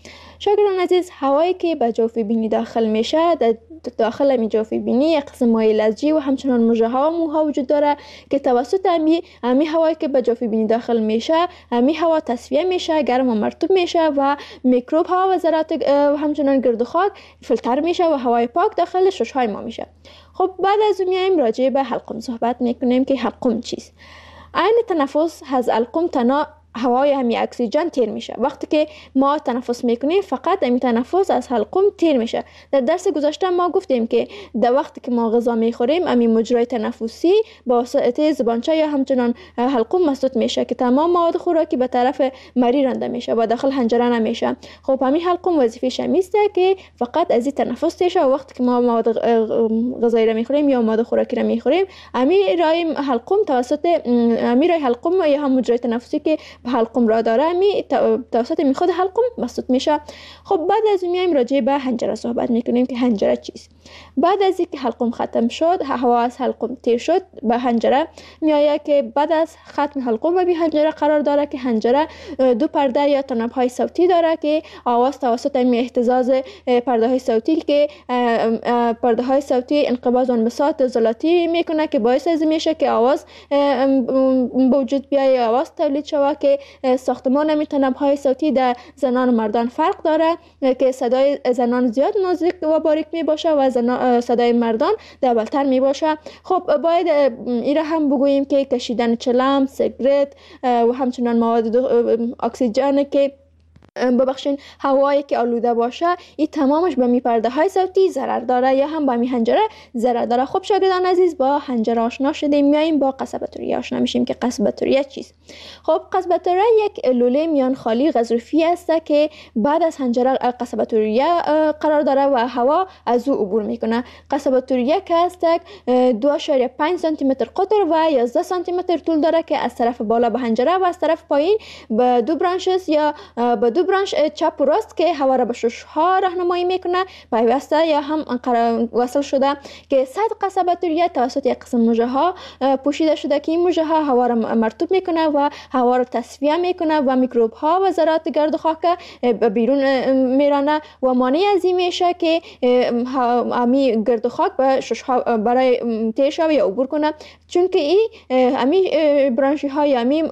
شاگردان عزیز، هوایی که به جوف بینی داخل میشه، در داخل می جوف بینی یک قسم مایع لزجی و همچنان مژه ها و موها وجود داره که توسط امی امی هوایی که به جوف بینی داخل میشه، امی هوا تصفیه میشه، گرم و مرطوب میشه و میکروب ها و ذرات و همچنان گرد و خاک فیلتر میشه و هوای پاک داخل شش های ما میشه. خب بعد از اون میایم راجع به حلقوم صحبت میکنیم که حلقوم چیست. عین تنفس از حلقوم تنها هوای همی اکسیژن تیر میشه. وقتی که ما تنفس میکنیم فقط همی تنفس از حلقوم تیر میشه. در درس گذشته ما گفتیم که در وقتی که ما غذا میخوریم همی مجرای تنفسی با واسطه زبانچه یا همچنان حلقوم مسدود میشه که تمام مواد خوراکی به طرف مری رانده میشه و داخل حنجره نمیشه. خب همین حلقوم وظیفه‌ش همیسته که فقط از این تنفس تیر شه و وقتی که ما مواد غذایی را میخوریم یا مواد خوراکی را میخوریم همی رای حلقوم توسط همی رای حلقوم یا هم مجرای تنفسی که حلقوم را داره می توسط می خود حلقوم مسدود میشه. خب بعد از میایم راجع به حنجره صحبت میکنیم که حنجره چیست. بعد از اینکه حلقوم ختم شد، هوا از حلقوم تیر شد به حنجره میآید که بعد از ختم حلقوم به حنجره قرار داره که حنجره دو پرده یا تناب های صوتی داره که آواز توسط می اهتزاز پرده های صوتی که پرده های صوتی انقباض و انبساط زلاتی میکنه که باعث از میشه که آواز به وجود بیاید، آواز تولید شود که ساختمان همی تناب های صوتی در زنان و مردان فرق داره که صدای زنان زیاد نازک و باریک می باشه و صدای مردان دبلتر می باشه. خب باید این را هم بگوییم که کشیدن چلم، سیگرت و همچنان مواد اکسیژن که ببخشین هوایی که آلوده باشه این تمامش به می پرده های صوتی ضرر داره یا هم به می حنجره ضرر داره. خب شاگردان عزیز، با حنجره آشنا شدیم، میایم با قصبه آشنا میشیم که قصبه چیست. خب قصبه یک لوله میان خالی غضروفی است که بعد از حنجره قصبه قرار داره و هوا از او عبور میکنه. قصبه یک است دو اشاریه پنج سانتی متر قطر و یازده سانتی متر طول داره که از طرف بالا به حنجره و از طرف پایین به دو برانش یا به دو برانش چپ و راست که هوا را به شش ها راهنمایی میکنه پیوسته یا هم وصل شده که سطح قصبه توریه توسط یک قسم مژه ها پوشیده شده که این مژه ها هوا را مرطوب میکنه و هوا را تصفیه میکنه و میکروب ها و ذرات گرد و خاک بیرون میرانه و مانع از این میشه که امی گرد و خاک به شش ها برای تیر شوه یا عبور کنه، چون که این امی برانشی های امی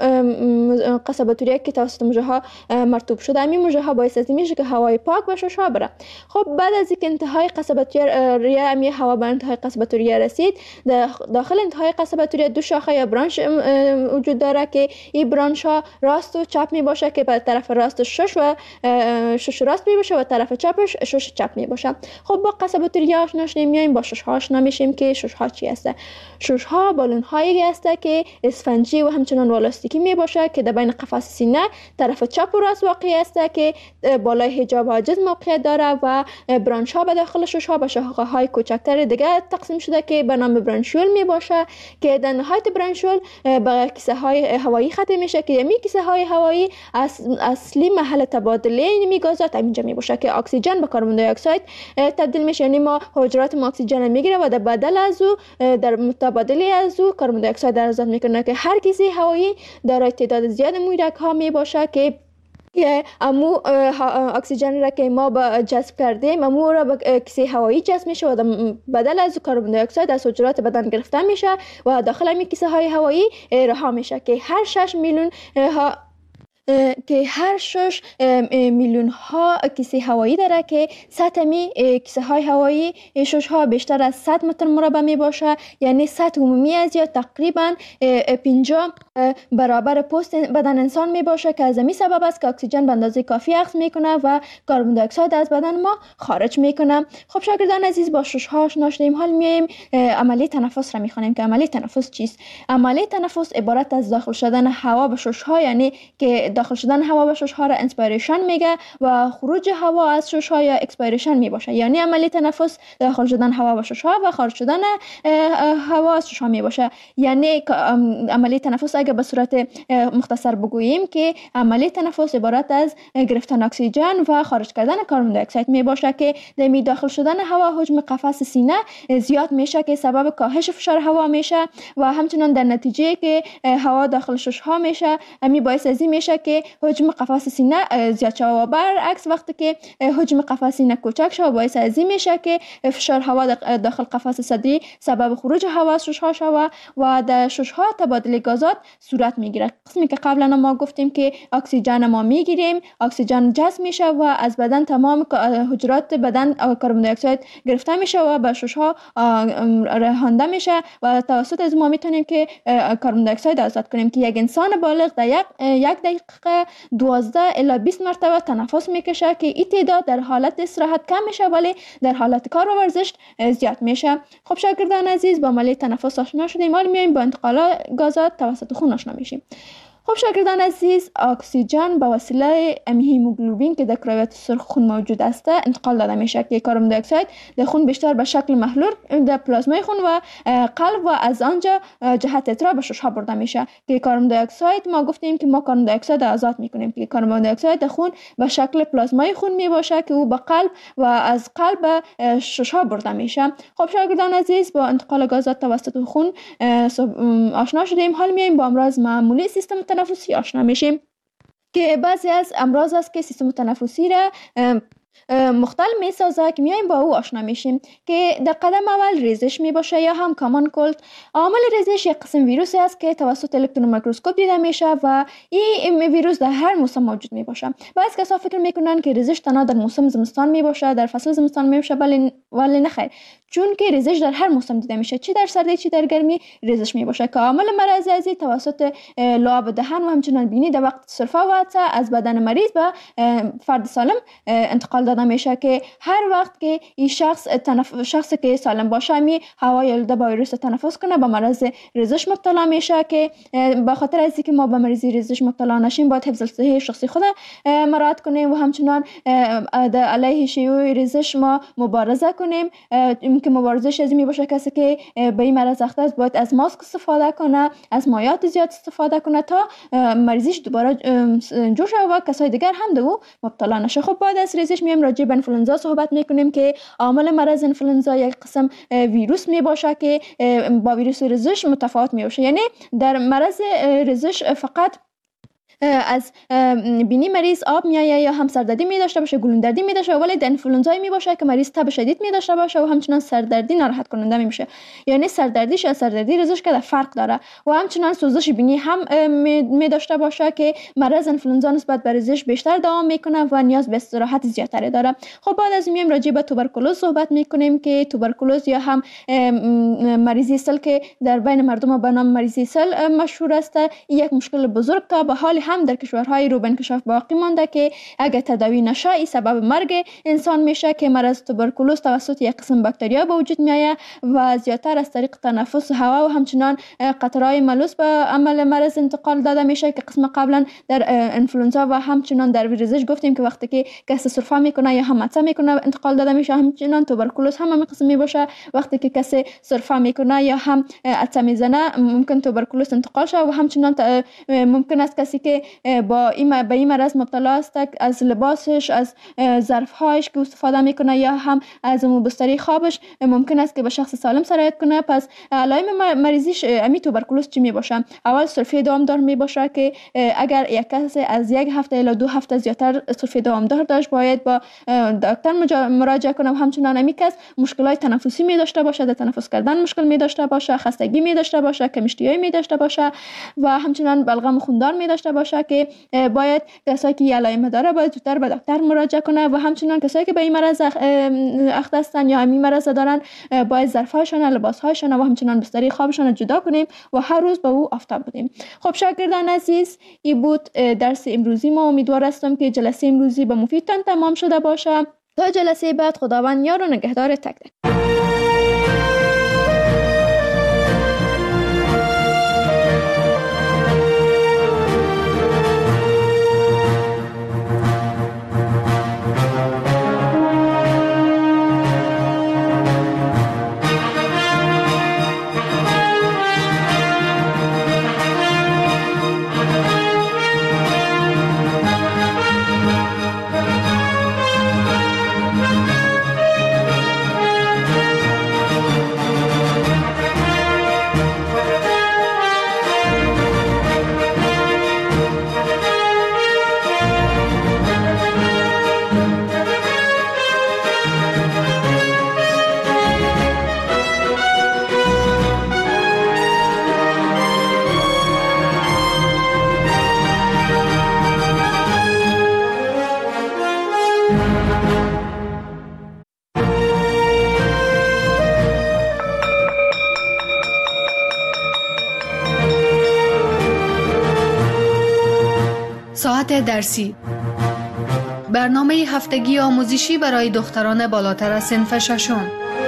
قصبه توریه که توسط مژه ها مرطوب شده امی مژه ها باعث از میشه که هوای پاک به شش ها بره. خب بعد از اینکه انتهای قصبه توریه امی هوا به انتهای قصبه توریه رسید، داخل انتهای قصبه توریه دو شاخه یا برانش وجود داره که این برانش ها راست و چپ می باشه که به طرف راست شش و شش راست می باشه و طرف چپش شش چپ می باشه. خب با قصبه توریه آشنا شدیم، میایم با شش ها آشنا میشیم که شش ها چی هسته. شش ها بالون هایی هسته که اسفنجی و همچنان والاستیکی می باشه که در بین قفس سینه طرف چپ و راست واقع است که بالای حجاب حاجز موقعیت داره و برانش ها به داخل شش ها به شاخه های کوچکتر دیگه تقسیم شده که به نام برانشول می باشه که در نهایت برانشول به کیسه های هوایی ختم میشه که می کیسه های هوایی اصلی محل تبادله می گازات اینجا می باشه که اکسیژن به کربن دی اکساید تبدیل میشه. یعنی ما حجرات ما اکسیژن میگیره و در بدل از او در متبادله از او کربن دی اکساید آزاد میکنه که هر کیسه هوایی دارای تعداد زیاد مویرک ها می باشه که که امو اکسیژن را که ما با جذب کردیم امو را به کیسه هوایی جذب میشه و بدل از کربن دی اکساید از حجرات بدن گرفته میشه و داخل این کیسه های هوایی رها میشه که هر شش میلیون ها که هر شش میلیون ها کیسه هوایی داره که سطح می کیسه های هوایی شش ها بیشتر از صد متر مربع می باشه، یعنی سطح عمومی از یا تقریبا پنجاه برابر پوست بدن انسان می باشه که از این سبب است که اکسیژن به اندازه کافی اخذ میکنه و کربن دی اکساید از بدن ما خارج میکنه. خب شاگردان عزیز، با شش ها آشنا شدیم، حال میایم عملی تنفس را میخوانیم که عملی تنفس چیست. عملی تنفس عبارت از داخل شدن هوا به شش ها، یعنی که داخل شدن هوا به شش ها را انسپیریشن میگه و خروج هوا از شش ها یا اکسپیریشن می باشه. یعنی عملی تنفس داخل شدن هوا به شش ها و خارج شدن هوا از شش ها می باشه. یعنی عملی تنفس اگه به صورت مختصر بگوییم که عملی تنفس عبارت از گرفتن اکسیژن و خارج کردن کربن دی اکساید می باشه که در داخل شدن هوا حجم قفس سینه زیاد میشه که سبب کاهش فشار هوا میشه و همچنان در نتیجه که هوا داخل شش ها میشه امی باعث از این میشه که که حجم قفس سینه زیاد شود و برعکس وقتی که حجم قفس سینه کوچک شود باعث از این میشه که فشار هوا داخل قفس صدری سبب خروج هوا از ششها شود و در ششها تبادل گازات صورت میگیره. قسمی که قبلا ما گفتیم که اکسیژن ما میگیریم، اکسیژن جذب میشه و از بدن تمام حجرات بدن کربن دی اکساید گرفته میشه و به ششها رهانده میشه و توسط از ما میتونیم که کربن دی اکساید آزاد کنیم که یک انسان بالغ در یک یک دقیقه دوازده الی بیست مرتبه تنفس میکشه که این تعداد در حالت استراحت کم میشه ولی در حالت کار و ورزش زیاد میشه. خب شاگردان عزیز با عملیه تنفس آشنا شدیم، حالا میایم با انتقال گازات توسط خون آشنا میشیم. خب شاگردان عزیز، اکسیژن به وسیله هیموگلوبین که در کرویات سرخ خون موجود است انتقال داده میشه که کربن دی اکساید در خون بیشتر به شکل محلول در پلازمای خون و قلب و از آنجا جهت اترا به ششها برده میشه که کربن دی اکساید ما گفتیم که ما کربن دی اکساید آزاد میکنیم که کربن دی اکساید در خون به شکل پلازمای خون می باشه که او به قلب و از قلب به ششها برده میشه. خب شاگردان عزیز با انتقال گازات توسط خون آشنا شدیم، حال میایم با امراض معمولی سیستم تنفسی آشنا میشیم که بعضی از امراض است که سیستم تنفسی را مختل می سازه که میایم با او آشنا میشیم که در قدم اول ریزش می باشه یا هم کامان کولد. عامل ریزش یک قسم ویروسی است که توسط الکترون میکروسکوپ دیده میشه و این ویروس در هر موسم موجود می باشه. بعضی کسا فکر میکنن که ریزش تنها در موسم زمستان می باشه، در فصل زمستان می باشه، ولی ولی نه خیر، چون که ریزش در هر موسم دیده میشه، چی در سردی چی در گرمی ریزش می باشه که عامل مرض ازی توسط لعاب دهن و همچنان بینی در وقت سرفه و عطسه از بدن مریض به فرد سالم انتقال داده میشه که هر وقت که این شخص تنف... شخصی که سالم باشه می هوای آلوده با ویروس تنفس کنه به مرض ریزش مبتلا میشه که به خاطر از اینکه ما به مرض ریزش مبتلا نشیم باید حفظ صحی شخصی خود مراعات کنیم و همچنان در علیه شیوع ریزش ما مبارزه کنیم که مبارزش از می باشه کسی که به این مرض اخته است باید از ماسک استفاده کنه، از مایعات زیاد استفاده کنه تا مریضیش دوباره جور شود و کسای دیگر هم به او مبتلا نشه. خب بعد از ریزش میایم راجع به انفلوئنزا صحبت میکنیم که عامل مرض انفلوئنزا یک قسم ویروس می باشه که با ویروس ریزش متفاوت می باشه. یعنی در مرض ریزش فقط از بینی مریض آب میایه یا هم سردردی می داشته باشه، گلوندردی می داشته، ولی در انفلوئنزا می باشه که مریض تب شدید می داشته باشه و همچنان سردردی ناراحت کننده می میشه. یعنی سردردیش از سردردی ریزش که فرق داره و همچنان سوزش بینی هم می داشته باشه که مرض انفلوئنزا نسبت به ریزش بیشتر دوام میکنه و نیاز به استراحت زیادتری داره. خب بعد از میایم راجع به توبرکولوز صحبت میکنیم که توبرکولوز یا هم مریضی سل که در بین مردم به نام مریضی سل مشهور است، یک مشکل بزرگ که به حال هم در کشورهای رو به انکشاف باقی مانده که اگر تداوی نشه این سبب مرگ انسان میشه که مرض توبرکولوز توسط یک قسم باکتریا به وجود میآید و زیادتر از طریق تنفس هوا و همچنان قطرهای ملوث به عمل مرض انتقال داده میشه که قسم قبلا در انفلوئنزا و همچنان در ریزش گفتیم که وقتی که کسی سرفه میکنه یا هم عطسه میکنه انتقال داده میشه. همچنان توبرکولوز هم همین قسم می باشه، وقتی که کسی سرفه میکنه یا هم عطسه میزنه ممکن توبرکولوز انتقال شه و همچنان ممکن است کسی که با این به این مرض مبتلا است از لباسش، از ظرفهایش که استفاده میکنه یا هم از بستری خوابش ممکن است که به شخص سالم سرایت کنه. پس علائم مریضیش امی توبرکولوز چی می باشه؟ اول سرفه دوامدار می باشه که اگر یک کس از یک هفته الی دو هفته زیادتر سرفه دوامدار داشت باید با دکتر مراجعه کنه و همچنان امی کس مشکلات تنفسی می داشته باشه، در تنفس کردن مشکل می داشته باشه، خستگی می داشته باشه، کمشتیایی می داشته باشه و همچنان بلغم خوندار می داشته باشه که باید کسایی که علائم داره باید زودتر به دکتر مراجعه کنه و همچنان کسایی که به این مرض اخته هستن یا همین مرض دارن باید ظرفهاشون، لباسهاشون و همچنان بستری خوابشون جدا کنیم و هر روز به او آفتاب بدیم. خب شاگردان عزیز، این بود درس امروزی ما. امیدوار هستم که جلسه امروزی به مفیدتان تمام شده باشه. تا جلسه بعد خداوند یار و نگهدار تک تک. ساعت درسی. برنامه هفتگی آموزشی برای دختران بالاتر از صنف ششم.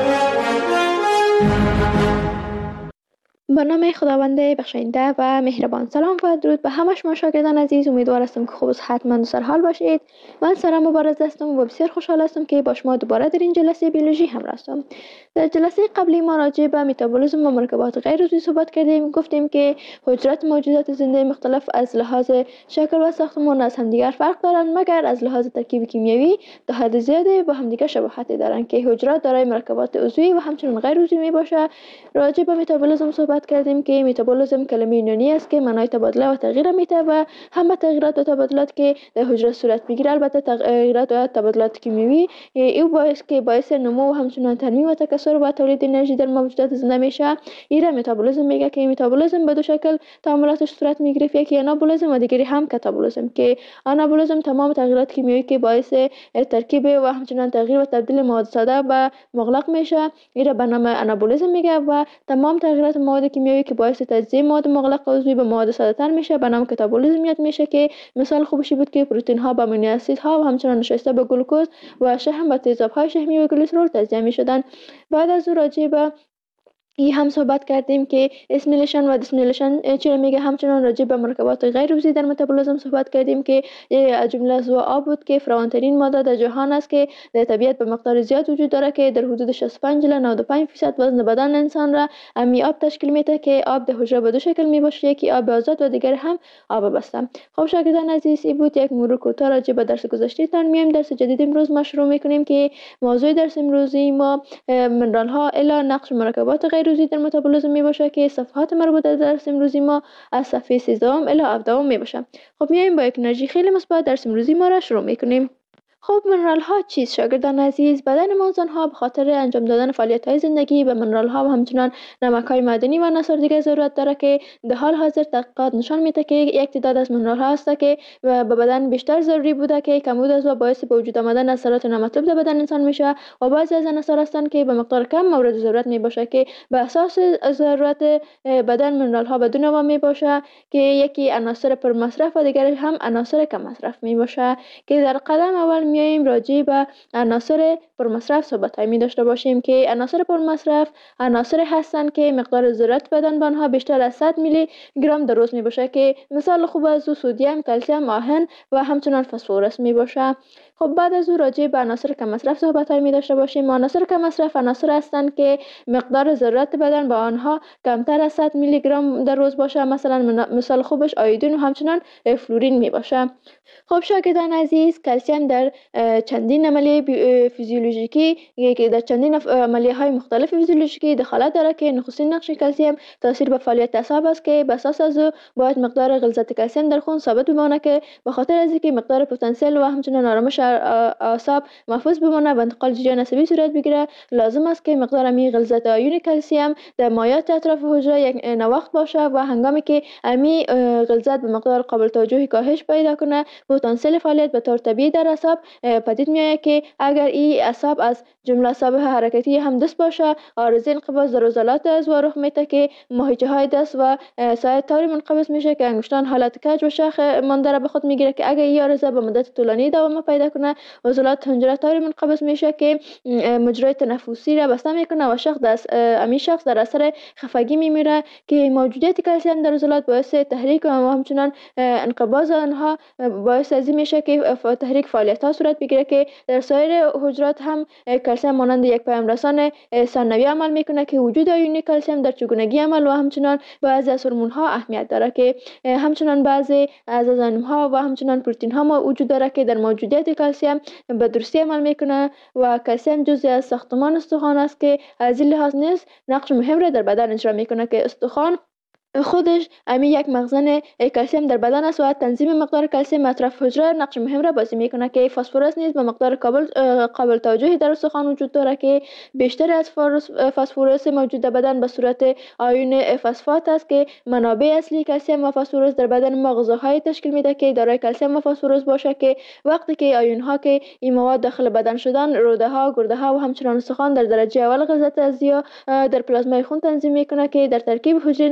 به نام خداوند بخشاینده و مهربان. سلام و درود به همه شما شاگردان عزیز. امیدوار هستم که خوب و صحتمند و سرحال باشید. من سارا مبارز هستم و بسیار خوشحال هستم که با شما دوباره در این جلسه بیولوژی همراه هستم. در جلسه قبلی ما راجع به متابولیسم و مرکبات غیر عضوی صحبت کردیم. گفتیم که حجرات موجودات زنده مختلف از لحاظ شکل و ساختمان از همدیگر فرق دارند، مگر از لحاظ ترکیب کیمیایی تا حد زیادی با همدیگر شباهت دارند که حجرات دارای مرکبات عضوی و همچنین غیر عضوی می باشه. راجع به متابولیسم صحبت کردیم که متابولیسم کلمه یونانی است که معنای تبادله و تغییر میده و همه تغییرات و تبادلات که در حجره صورت میگیره، البته تغییرات و تبادلات کیمیایی، این باعث که باعث نمو و همچنین تنمیم و تکثر و تولید انرژی در موجودات زنده میشه. این متابولیسم میگه که متابولیسم به دو شکل تعاملاتش صورت میگیره، یکی آنابولیسم و دیگری هم کاتابولیسم. که آنابولیسم تمام تغییرات کیمیایی که باعث ترکیب و همچنین تغییر و تبدیل مواد ساده به مغلق میشه، این به نام آنابولیسم میگه، و تمام تغییرات مواد کیمیایی که باعث تجزیه مواد مغلق عضوی به مواد ساده تر میشه به نام کاتابولیسم یاد میشه. که مثال خوبشی بود که پروتئین ها به امینو اسید ها و همچنین نشسته به گلوکوز و شحم و تیزاب های شحمی و گلیسرول تجزیه میشدن. بعد از او راجع به این هم صحبت کردیم که اسمیلیشن و دیسمیلیشن چرا میگه. همچنان راجع به مرکبات غیر عضوی در متابولیسم صحبت کردیم که از جمله از آب بود که فراوان‌ترین ماده در جهان است که در طبیعت به مقدار زیاد وجود داره که در حدود شصت و پنج الی نود و پنج درصد وزن بدن انسان را امی آب تشکیل میده. که آب در حجره به دو شکل می باشه، یکی آب آزاد و دیگر هم آب بسته. خب شاگردان عزیز، این بود یک مرور کوتاه راجع به درس گذشته تان. میایم درس جدید امروز ما شروع میکنیم که موضوع درس امروزی ما منرال ها الی نقش مرکبات غیر عضوی در متابولیسم می باشه که صفحات مربوطه در درس امروزی ما از صفحه سیزده الی هفده می باشه. خب میایم با یک انرژی خیلی مثبت درس امروزی ما را شروع میکنیم. خب منرال ها چیست شاگردان عزیز؟ بدن ما ها به خاطر انجام دادن فعالیت های زندگی به منرال ها و همچنان نمک های معدنی و عناصر دیگه ضرورت داره که در حال حاضر تحقیقات نشان میده که یک تعداد از منرال ها هست که به بدن بیشتر ضروری بوده که کمبود از و باعث به وجود آمدن اثرات نامطلوب در بدن انسان میشه، و بعضی از عناصر هستند که به مقدار کم مورد ضرورت می باشه که به اساس ضرورت بدن منرال ها به دو نوع می باشه که یکی عناصر پر مصرف و دیگری هم عناصر کم مصرف می باشه. که در قدم اول میایم راجع به عناصر پرمصرف صحبت می داشته باشیم که عناصر پرمصرف عناصر هستند که مقدار ضرورت بدن به آنها بیشتر از صد میلی گرم در روز می باشه. که مثال خوب از او سدیم، کلسیم، آهن و همچنان فسفرس می باشه. خب بعد از او راجع به عناصر کم مصرف صحبت می داشته باشیم. عناصر کم مصرف عناصر هستند که مقدار ضرورت بدن به آنها کمتر از صد میلی گرم در روز باشه. مثلا مثال خوبش آیودین و همچنان فلورین می باشه. خب شاگردان عزیز، کلسیم در چندین عملیه فیزیولوژیکی که در چندین عملیه های مختلف فیزیولوژیکی دخالت داره که نخستین نقش کلسیم تاثیر به فعالیت اعصاب است که به اساس از او باید مقدار غلظت کلسیم در خون ثابت بمانه که به خاطر از اینکه مقدار پتانسیل و همچنین آرامش اعصاب محفوظ بمانه و انتقال جریان عصبی صورت بگیره، لازم است که مقدار امی غلظت آیون کلسیم در مایعات اطراف حجره یک نواخت باشه و هنگامی که امی غلظت به مقدار قابل توجهی کاهش پیدا کنه، پتانسیل فعالیت به طور طبیعی در اعصاب پدید میآید. که اگر این اعصاب از جمله اعصاب حرکتی هم دست باشه، عارضه انقباض در عضلات عضو رخ میده که ماهیچه های دست و ساعد طوری منقبض میشه که انگشتان حالت کج و شاخ مانده را به خود میگیره. که اگر این عارضه به مدت طولانی دوام پیدا کنه، عضلات حنجره طوری منقبض میشه که مجرای تنفسی را بسته میکنه و شخص دست امی شخص در اثر خفگی میمیره. که موجودیت کلسیم در عضلات باعث تحریک و همچنان انقباض آنها باعث از این میشه که تحریک فعالیت ها صورت بگیره. که در سایر حجرات هم کلسیم مانند یک پیام رسان ثانوی عمل میکنه که وجود آیون کلسیم در چگونگی عمل و همچنان بعضی از هورمون ها اهمیت داره. که همچنان بعضی از انزیم ها و همچنان پروتئین ها ما وجود داره که در موجودیت کلسیم به درستی عمل میکنه و کلسیم جزئی از ساختمان استخوان است که از این لحاظ نیز نقش مهم را در بدن اجرا میکنه. که استخوان خودش امی یک مخزن کلسیم در بدن است و تنظیم مقدار کلسیم اطراف حجره نقش مهم را بازی میکنه. که فسفرس نیز به مقدار قابل قابل توجهی در استخوان وجود داره که بیشتر از فسفرس موجود در بدن به صورت آیون فسفات است. که منابع اصلی کلسیم و فسفرس در بدن ما غذاهای تشکیل میده که دارای کلسیم و فسفرس باشه. که وقتی که آیون ها که این مواد داخل بدن شدن، روده ها، گرده ها و همچنان استخوان در درجه اول غلظت ازیا در پلازمای خون تنظیم میکنه که در ترکیب حجره نباتی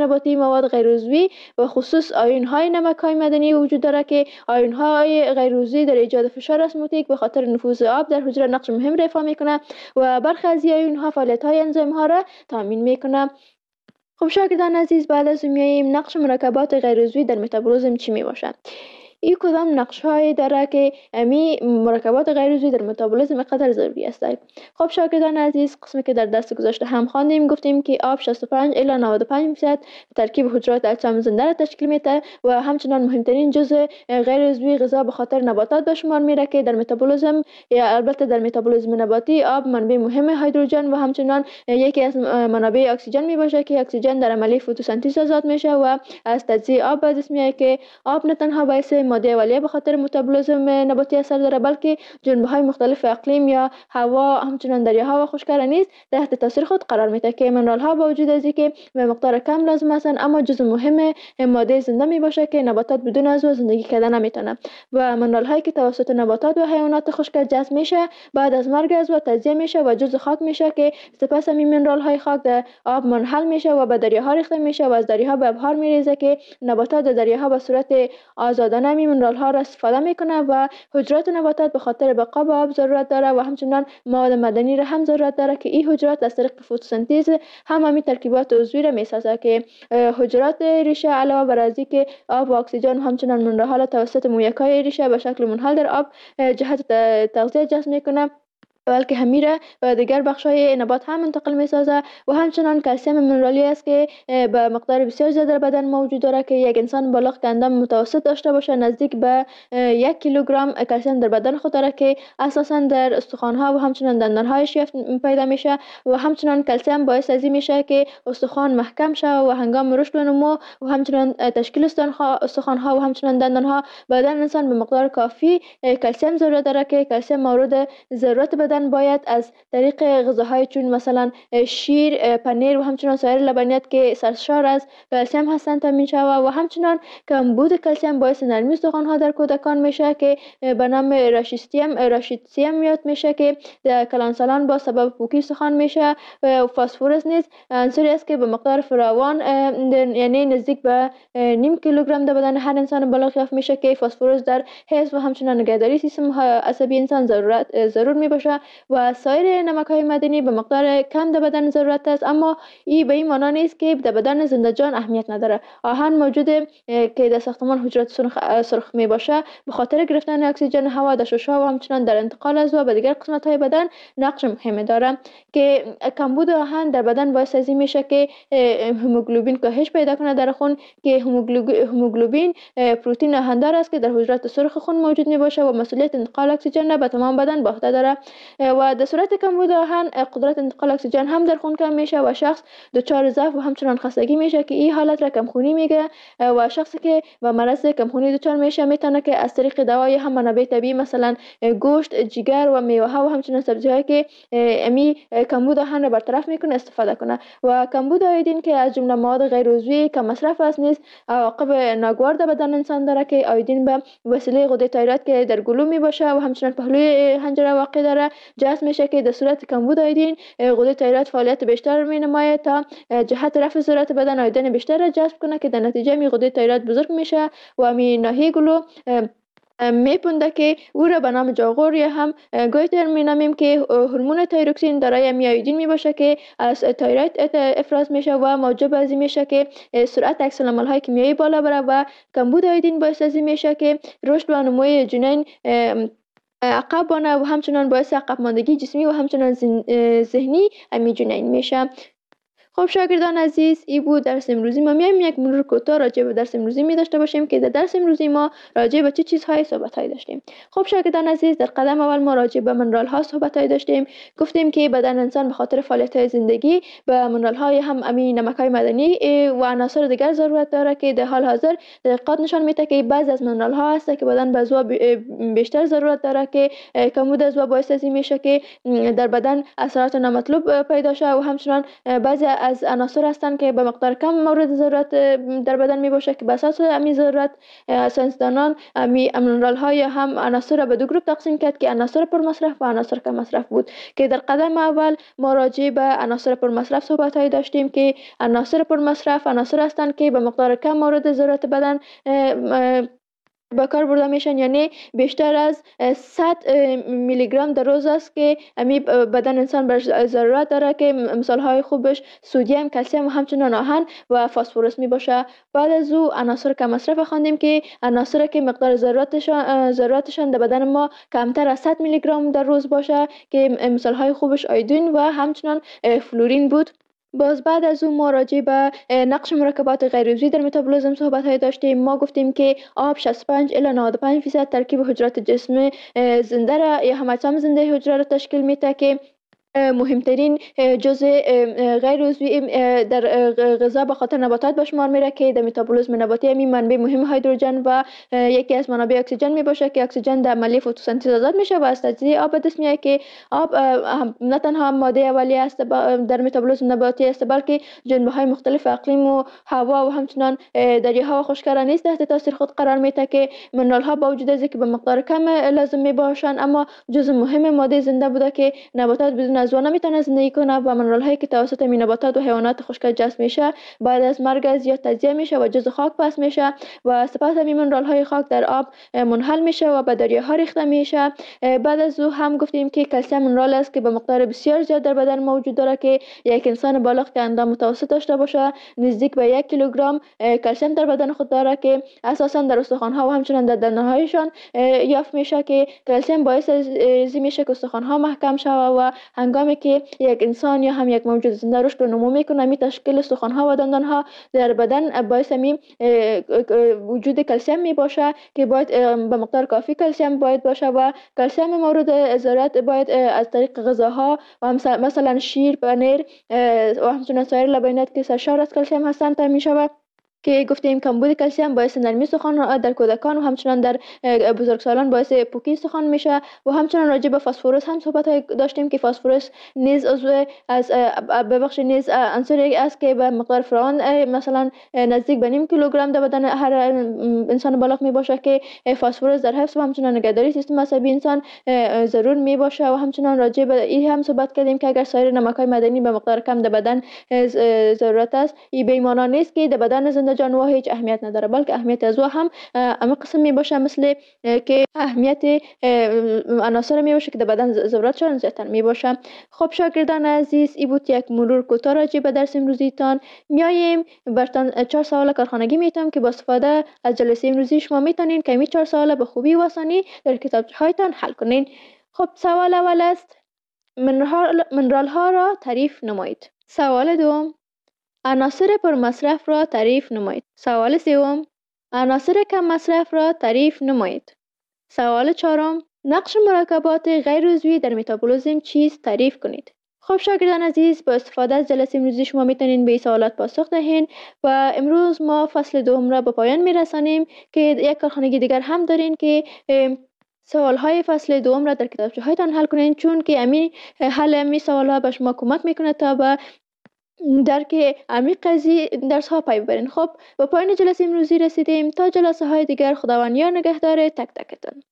مواد غیر عضوی و خصوص آیون های نمک های معدنی وجود داره که آیون های غیر عضوی در ایجاد فشار اسموتیک به خاطر نفوذ آب در حجره نقش مهم ایفا میکنه و برخی از آیون ها فعالیت های انزیم ها را تامین میکنه. خب شاگردان عزیز، بعد از میاییم نقش مرکبات غیر عضوی در متابولیسم چی می باشد؟ این کدام نقش هایی داره که امی مرکبات غیر عضوی در متابولیسم قدر ضروری است؟ خب شاگردان عزیز، قسمی که در درس گذشته هم خواندیم گفتیم که آب شصت و پنج الی نود و پنج درصد ترکیب حجرات اجسام زنده را تشکیل میده و همچنان مهمترین جزء غیر عضوی غذا به خاطر نباتات به شمار میره که در متابولیسم یا البته در متابولیسم نباتی آب منبع مهم هیدروژن و همچنان یکی از منابع اکسیژن می باشه که اکسیژن در عملیه فتوسنتز آزاد میشه و از تجزیه آب به دست میاد که آب نه تنها باعث ماده اولیه به خاطر متابولیسم نباتی اثر داره بلکه جنبه‌های مختلف اقلیم یا هوا همچنان دریاها و خشک‌کرده نیز تحت تاثیر خود قرار میده که منرال ها با وجود از اینکه به مقدار کم لازم هستند اما جزء مهم ماده زنده می باشه که نباتات بدون از او زندگی کردن نمیتونه و منرال هایی که توسط نباتات و حیوانات خشک جذب میشه بعد از مرگ از او تجزیه میشه و جزء خاک میشه که سپس همین منرال های خاک در آب منحل میشه و به دریاها ریخته میشه و از دریاها به ابحار میریزه که نباتات در دریاها به صورت آزادانه می منرال ها را استفاده میکنه و حجرات نباتات به خاطر بقا به آب ضرورت داره و همچنان مواد معدنی را هم ضرورت داره که این حجرات از طریق فتوسنتز هم همین ترکیبات عضوی را میسازه که حجرات ریشه علاوه بر از اینکه آب و اکسیژن همچنان منرال ها را توسط مویکای ریشه به شکل منحل در آب جهت تغذیه جذب میکنه بلکه همیره و دیگر بخش‌های نبات هم منتقل می‌سازه و همچنان کلسیم منرالی است که به مقدار بسیار زیاد در بدن موجود داره که یک انسان بالغ که اندام متوسط داشته باشه نزدیک به یک کیلوگرم کلسیم در بدن خود داره که اساساً در استخوان‌ها و همچنان دندان‌هایش پیدا میشه و همچنان کلسیم باعث از این میشه که استخوان محکم شه و هنگام رشد و نمو و همچنان تشکیل استخوان‌ها و همچنان دندان‌ها بدن انسان به مقدار کافی کلسیم ضرورت داره که کلسیم مورد ضرورت بدن باید از طریق غذاهای چون مثلا شیر، پنیر و همچنان سایر لبنیات که سرشار از کلسیم هستند تامین شود و همچنان کمبود کلسیم باعث نرمی استخوان‌ها در کودکان میشه که به نام راشیستیم راشیتسیم یاد میشه که در کلانسالان با سبب پوکی استخوان میشه و فسفرس نیز عنصری است که به مقدار فراوان یعنی نزدیک به نیم کیلوگرم در بدن هر انسان بالغ یافت میشه که فسفرس در حفظ و همچنان نگهداری سیستم عصبی انسان ضرورت ضرور می باشه و سایر نمک‌های معدنی به مقدار کم در بدن ضرورت است اما این به این معنی نیست که در بدن زنده جان اهمیت نداره. آهن موجوده که در ساختمان حجرات سرخ, سرخ می باشه به خاطر گرفتن اکسیژن هوا در شش‌ها و همچنان در انتقال از او به دیگر قسمت‌های بدن نقش مهمی داره که کمبود آهن در بدن باعث از این میشه که هموگلوبین کاهش پیدا کنه در خون که هموگلوبین پروتئین آهندار است که در حجرات سرخ خون موجود می باشه و مسئولیت انتقال اکسیژن را به تمام بدن به عهده داره و در صورت کمبود آهن قدرت انتقال اکسیژن هم در خون کم میشه و شخص دچار ضعف و همچنان خستگی میشه که این حالت را کمخونی میگه و شخصی که به مرض کمخونی دچار میشه میتونه که از طریق دوای هم منابع طبیعی مثلا گوشت، جگر و میوه ها و همچنان سبزی هایی که امی کمبود آهن را برطرف میکنه استفاده کنه و کمبود آیودین که از جمله مواد غیر عضوی که مصرف است نیز عواقب ناگوار در بدن انسان داره که آیودین به وسیله غده تایروید که در گلو می باشه و همچنان پهلوی حنجره واقع داره جذب میشه که در صورت کمبود آیودین غده تایروید فعالیت بیشتر می نماید تا جهت رفع ضرورت بدن آیودین بیشتر را جذب کنه که در نتیجه می غده تایروید بزرگ میشه و می ناحیه گلو میپونده که او را به نام جاغور یا هم گویتر مینامیم که هورمون تایروکسین دارای میایودین می باشه که از تایروید افراز میشه و موجب از این میشه که سرعت عکس العمل های کیمیایی بالا بره و کمبود آیودین باعث از این میشه که رشد و نموی جنین عقب بانه و همچنان باعث عقب ماندگی جسمی و همچنان ذهنی امی جنین میشه. خب شاگردان عزیز، این بود درس امروزی ما. میایم یک مرور کوتاه راجع به درس امروزی می داشته باشیم که در درس امروزی ما راجع به چه چیزهای صحبت‌های داشتیم. خب شاگردان عزیز، در قدم اول ما راجع به منرال ها صحبت‌های داشتیم. گفتیم که بدن انسان به خاطر فعالیت‌های زندگی به منرال های هم امین نمک‌های معدنی و عناصر دیگر ضرورت داره که در حال حاضر تحقیقات نشان میده که بعضی از منرال ها هست که بدن به ازوا بیشتر ضرورت داره که کمبود ازوا باعث از این میشه که در بدن اثرات نامطلوب پیدا شه و همچنان بعضی از عناصر هستند که به مقدار کم مورد ضرورت در بدن می باشه که به اساس همین ضرورت ساینسدانان می مینرال ها یا هم عناصر را به دو گروه تقسیم کرد که عناصر پر مصرف و عناصر کم مصرف بود که در قدم اول ما راجع به عناصر پر مصرف صحبت های داشتیم که عناصر پر مصرف عناصر هستند که به مقدار کم مورد ضرورت بدن به کار برده میشن، یعنی بیشتر از صد میلی گرم در روز است که امی بدن انسان بر ضرورت داره که مثال های خوبش سدیم، کلسیم و همچنین آهن و فسفرس می باشه. بعد از او عناصر کم مصرف خواندیم که عناصر که مقدار ضرورتشان ضرورتشان در بدن ما کمتر از صد میلی گرم در روز باشه که مثال های خوبش آیودین و همچنین فلورین بود. باز بعد از اون ما راجع به نقش مرکبات غیر عضوی در متابولیسم صحبت های داشتیم. ما گفتیم که آب شصت و پنج الی نود و پنج درصد ترکیب حجرات جسم زنده را یا هم اجسام زنده حجره را تشکیل میده که مهمترین جزء غیر عضوی در غذا به خاطر نباتات به شمار میره که در متابولیسم نباتی همین منبع مهم هیدروژن و یکی از منابع اکسیژن می باشه که اکسیژن در عملیه فتوسنتز آزاد میشه و از تجزیه آب به دست میاد که آب نه تنها ماده اولیه است در متابولیسم نباتی است بلکه جنبه های مختلف اقلیم و هوا و همچنان دریاها و خشکی‌ها نیز تحت تاثیر خود قرار میده که منرال ها با وجود از که به مقدار کم لازم می باشن اما جزء مهم ماده زنده بوده که نباتات بدون از آن نمیتونه زندگی کنه و منرال هایی که توسط نباتات و حیوانات خشک جذب میشه بعد از مرگ از یا تجزیه میشه و جزء خاک پس میشه و سپس همین منرال های خاک در آب منحل میشه و به دریاها ریخته میشه. بعد از او هم گفتیم که کلسیم منرال است که به مقدار بسیار زیاد در بدن موجود داره که یک انسان بالغ که اندام متوسط داشته باشه نزدیک به یک کیلوگرم کلسیم در بدن خود داره که اساسا در استخوان ها و همچنین در دندان هایشان یافت میشه که کلسیم باعث ازی میشه که استخوان ها محکم شوه و هنگامی که یک انسان یا هم یک موجود زنده رشد و نمو میکنه می تشکیل استخوان ها و دندان ها در بدن باعث می وجود کلسیم می باشه که باید به مقدار کافی کلسیم باید باشه و کلسیم مورد ضرورت باید از طریق غذاها و مثلا شیر، پنیر و همچنین سایر لبنیات که سرشار از کلسیم هستند تامین میشه که گفتیم کمبود کلسیم باعث نرمی استخوان در کودکان و همچنین در بزرگسالان باعث پوکی استخوان میشه و همچنین راجع به فسفرس هم صحبت داشتیم که فسفرس نیز عضو از ببخش نیز عنصری است که به مقدار فراوان مثلا نزدیک به نیم کیلوگرم در بدن هر انسان بالغ می باشه که فسفرس در حفظ و همچنین نگهداری سیستم عصبی انسان ضرور می باشه و همچنین راجع به این هم صحبت کردیم که اگر سایر نمک‌های معدنی به مقدار کم در بدن ضرورت است این به معنی نیست که در بدن زنده جانور هیچ اهمیت نداره بلکه اهمیت از او هم اما قسم می باشه مثل که اهمیت عناصر می باشه که در بدن ضرورتشان زیادتر می باشه. خب شاگردان عزیز ای بود یک مرور کوتاه راجع به درس امروزیتان. میایم برتان چهار سوال کارخانگی میتونم که با استفاده از جلسه امروزی شما میتونین که این چهار سوال به خوبی و آسانی در کتابچه هایتان حل کنین. خب سوال اول است منرال ها را تعریف نمایید. سوال دوم عناصر پر مصرف را تعریف نمایید. سوال سوم عناصر کم مصرف را تعریف نمایید. سوال چهارم نقش مرکبات غیر عضوی در متابولیسم چیست تعریف کنید. خب شاگردان عزیز با استفاده از جلسه امروزی شما میتونین به این سوالات پاسخ دهین و امروز ما فصل دوم را به پایان میرسانیم که یک کارخانگی دیگر هم دارین که سوال های فصل دوم را در کتابچه هایتان حل کنین چون که امی حل امی سوال ها به شما کمک میکنه تا به درک عمیق قضیه درس ها پی ببرین. خب به پایان جلسه امروزی رسیدیم. تا جلسه های دیگر خداوند یار نگهدار تک تکتون.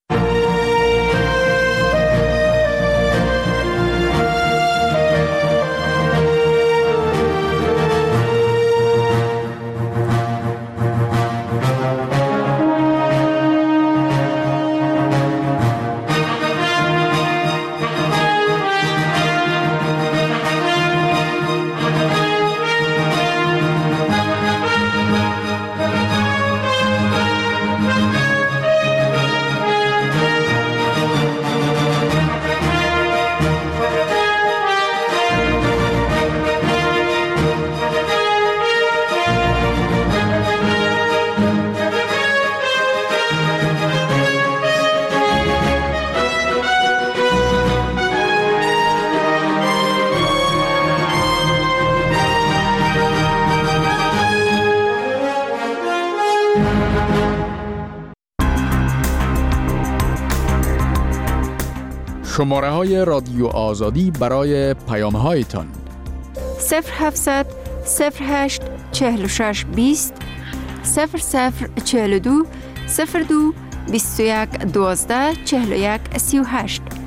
شماره های رادیو آزادی برای پیام هایتان صفر هفتصد صفر هشت چهل و شش بیست صفر صفر چهل و دو صفر دو بیست و یک دوازده چهل و یک سی و هشت.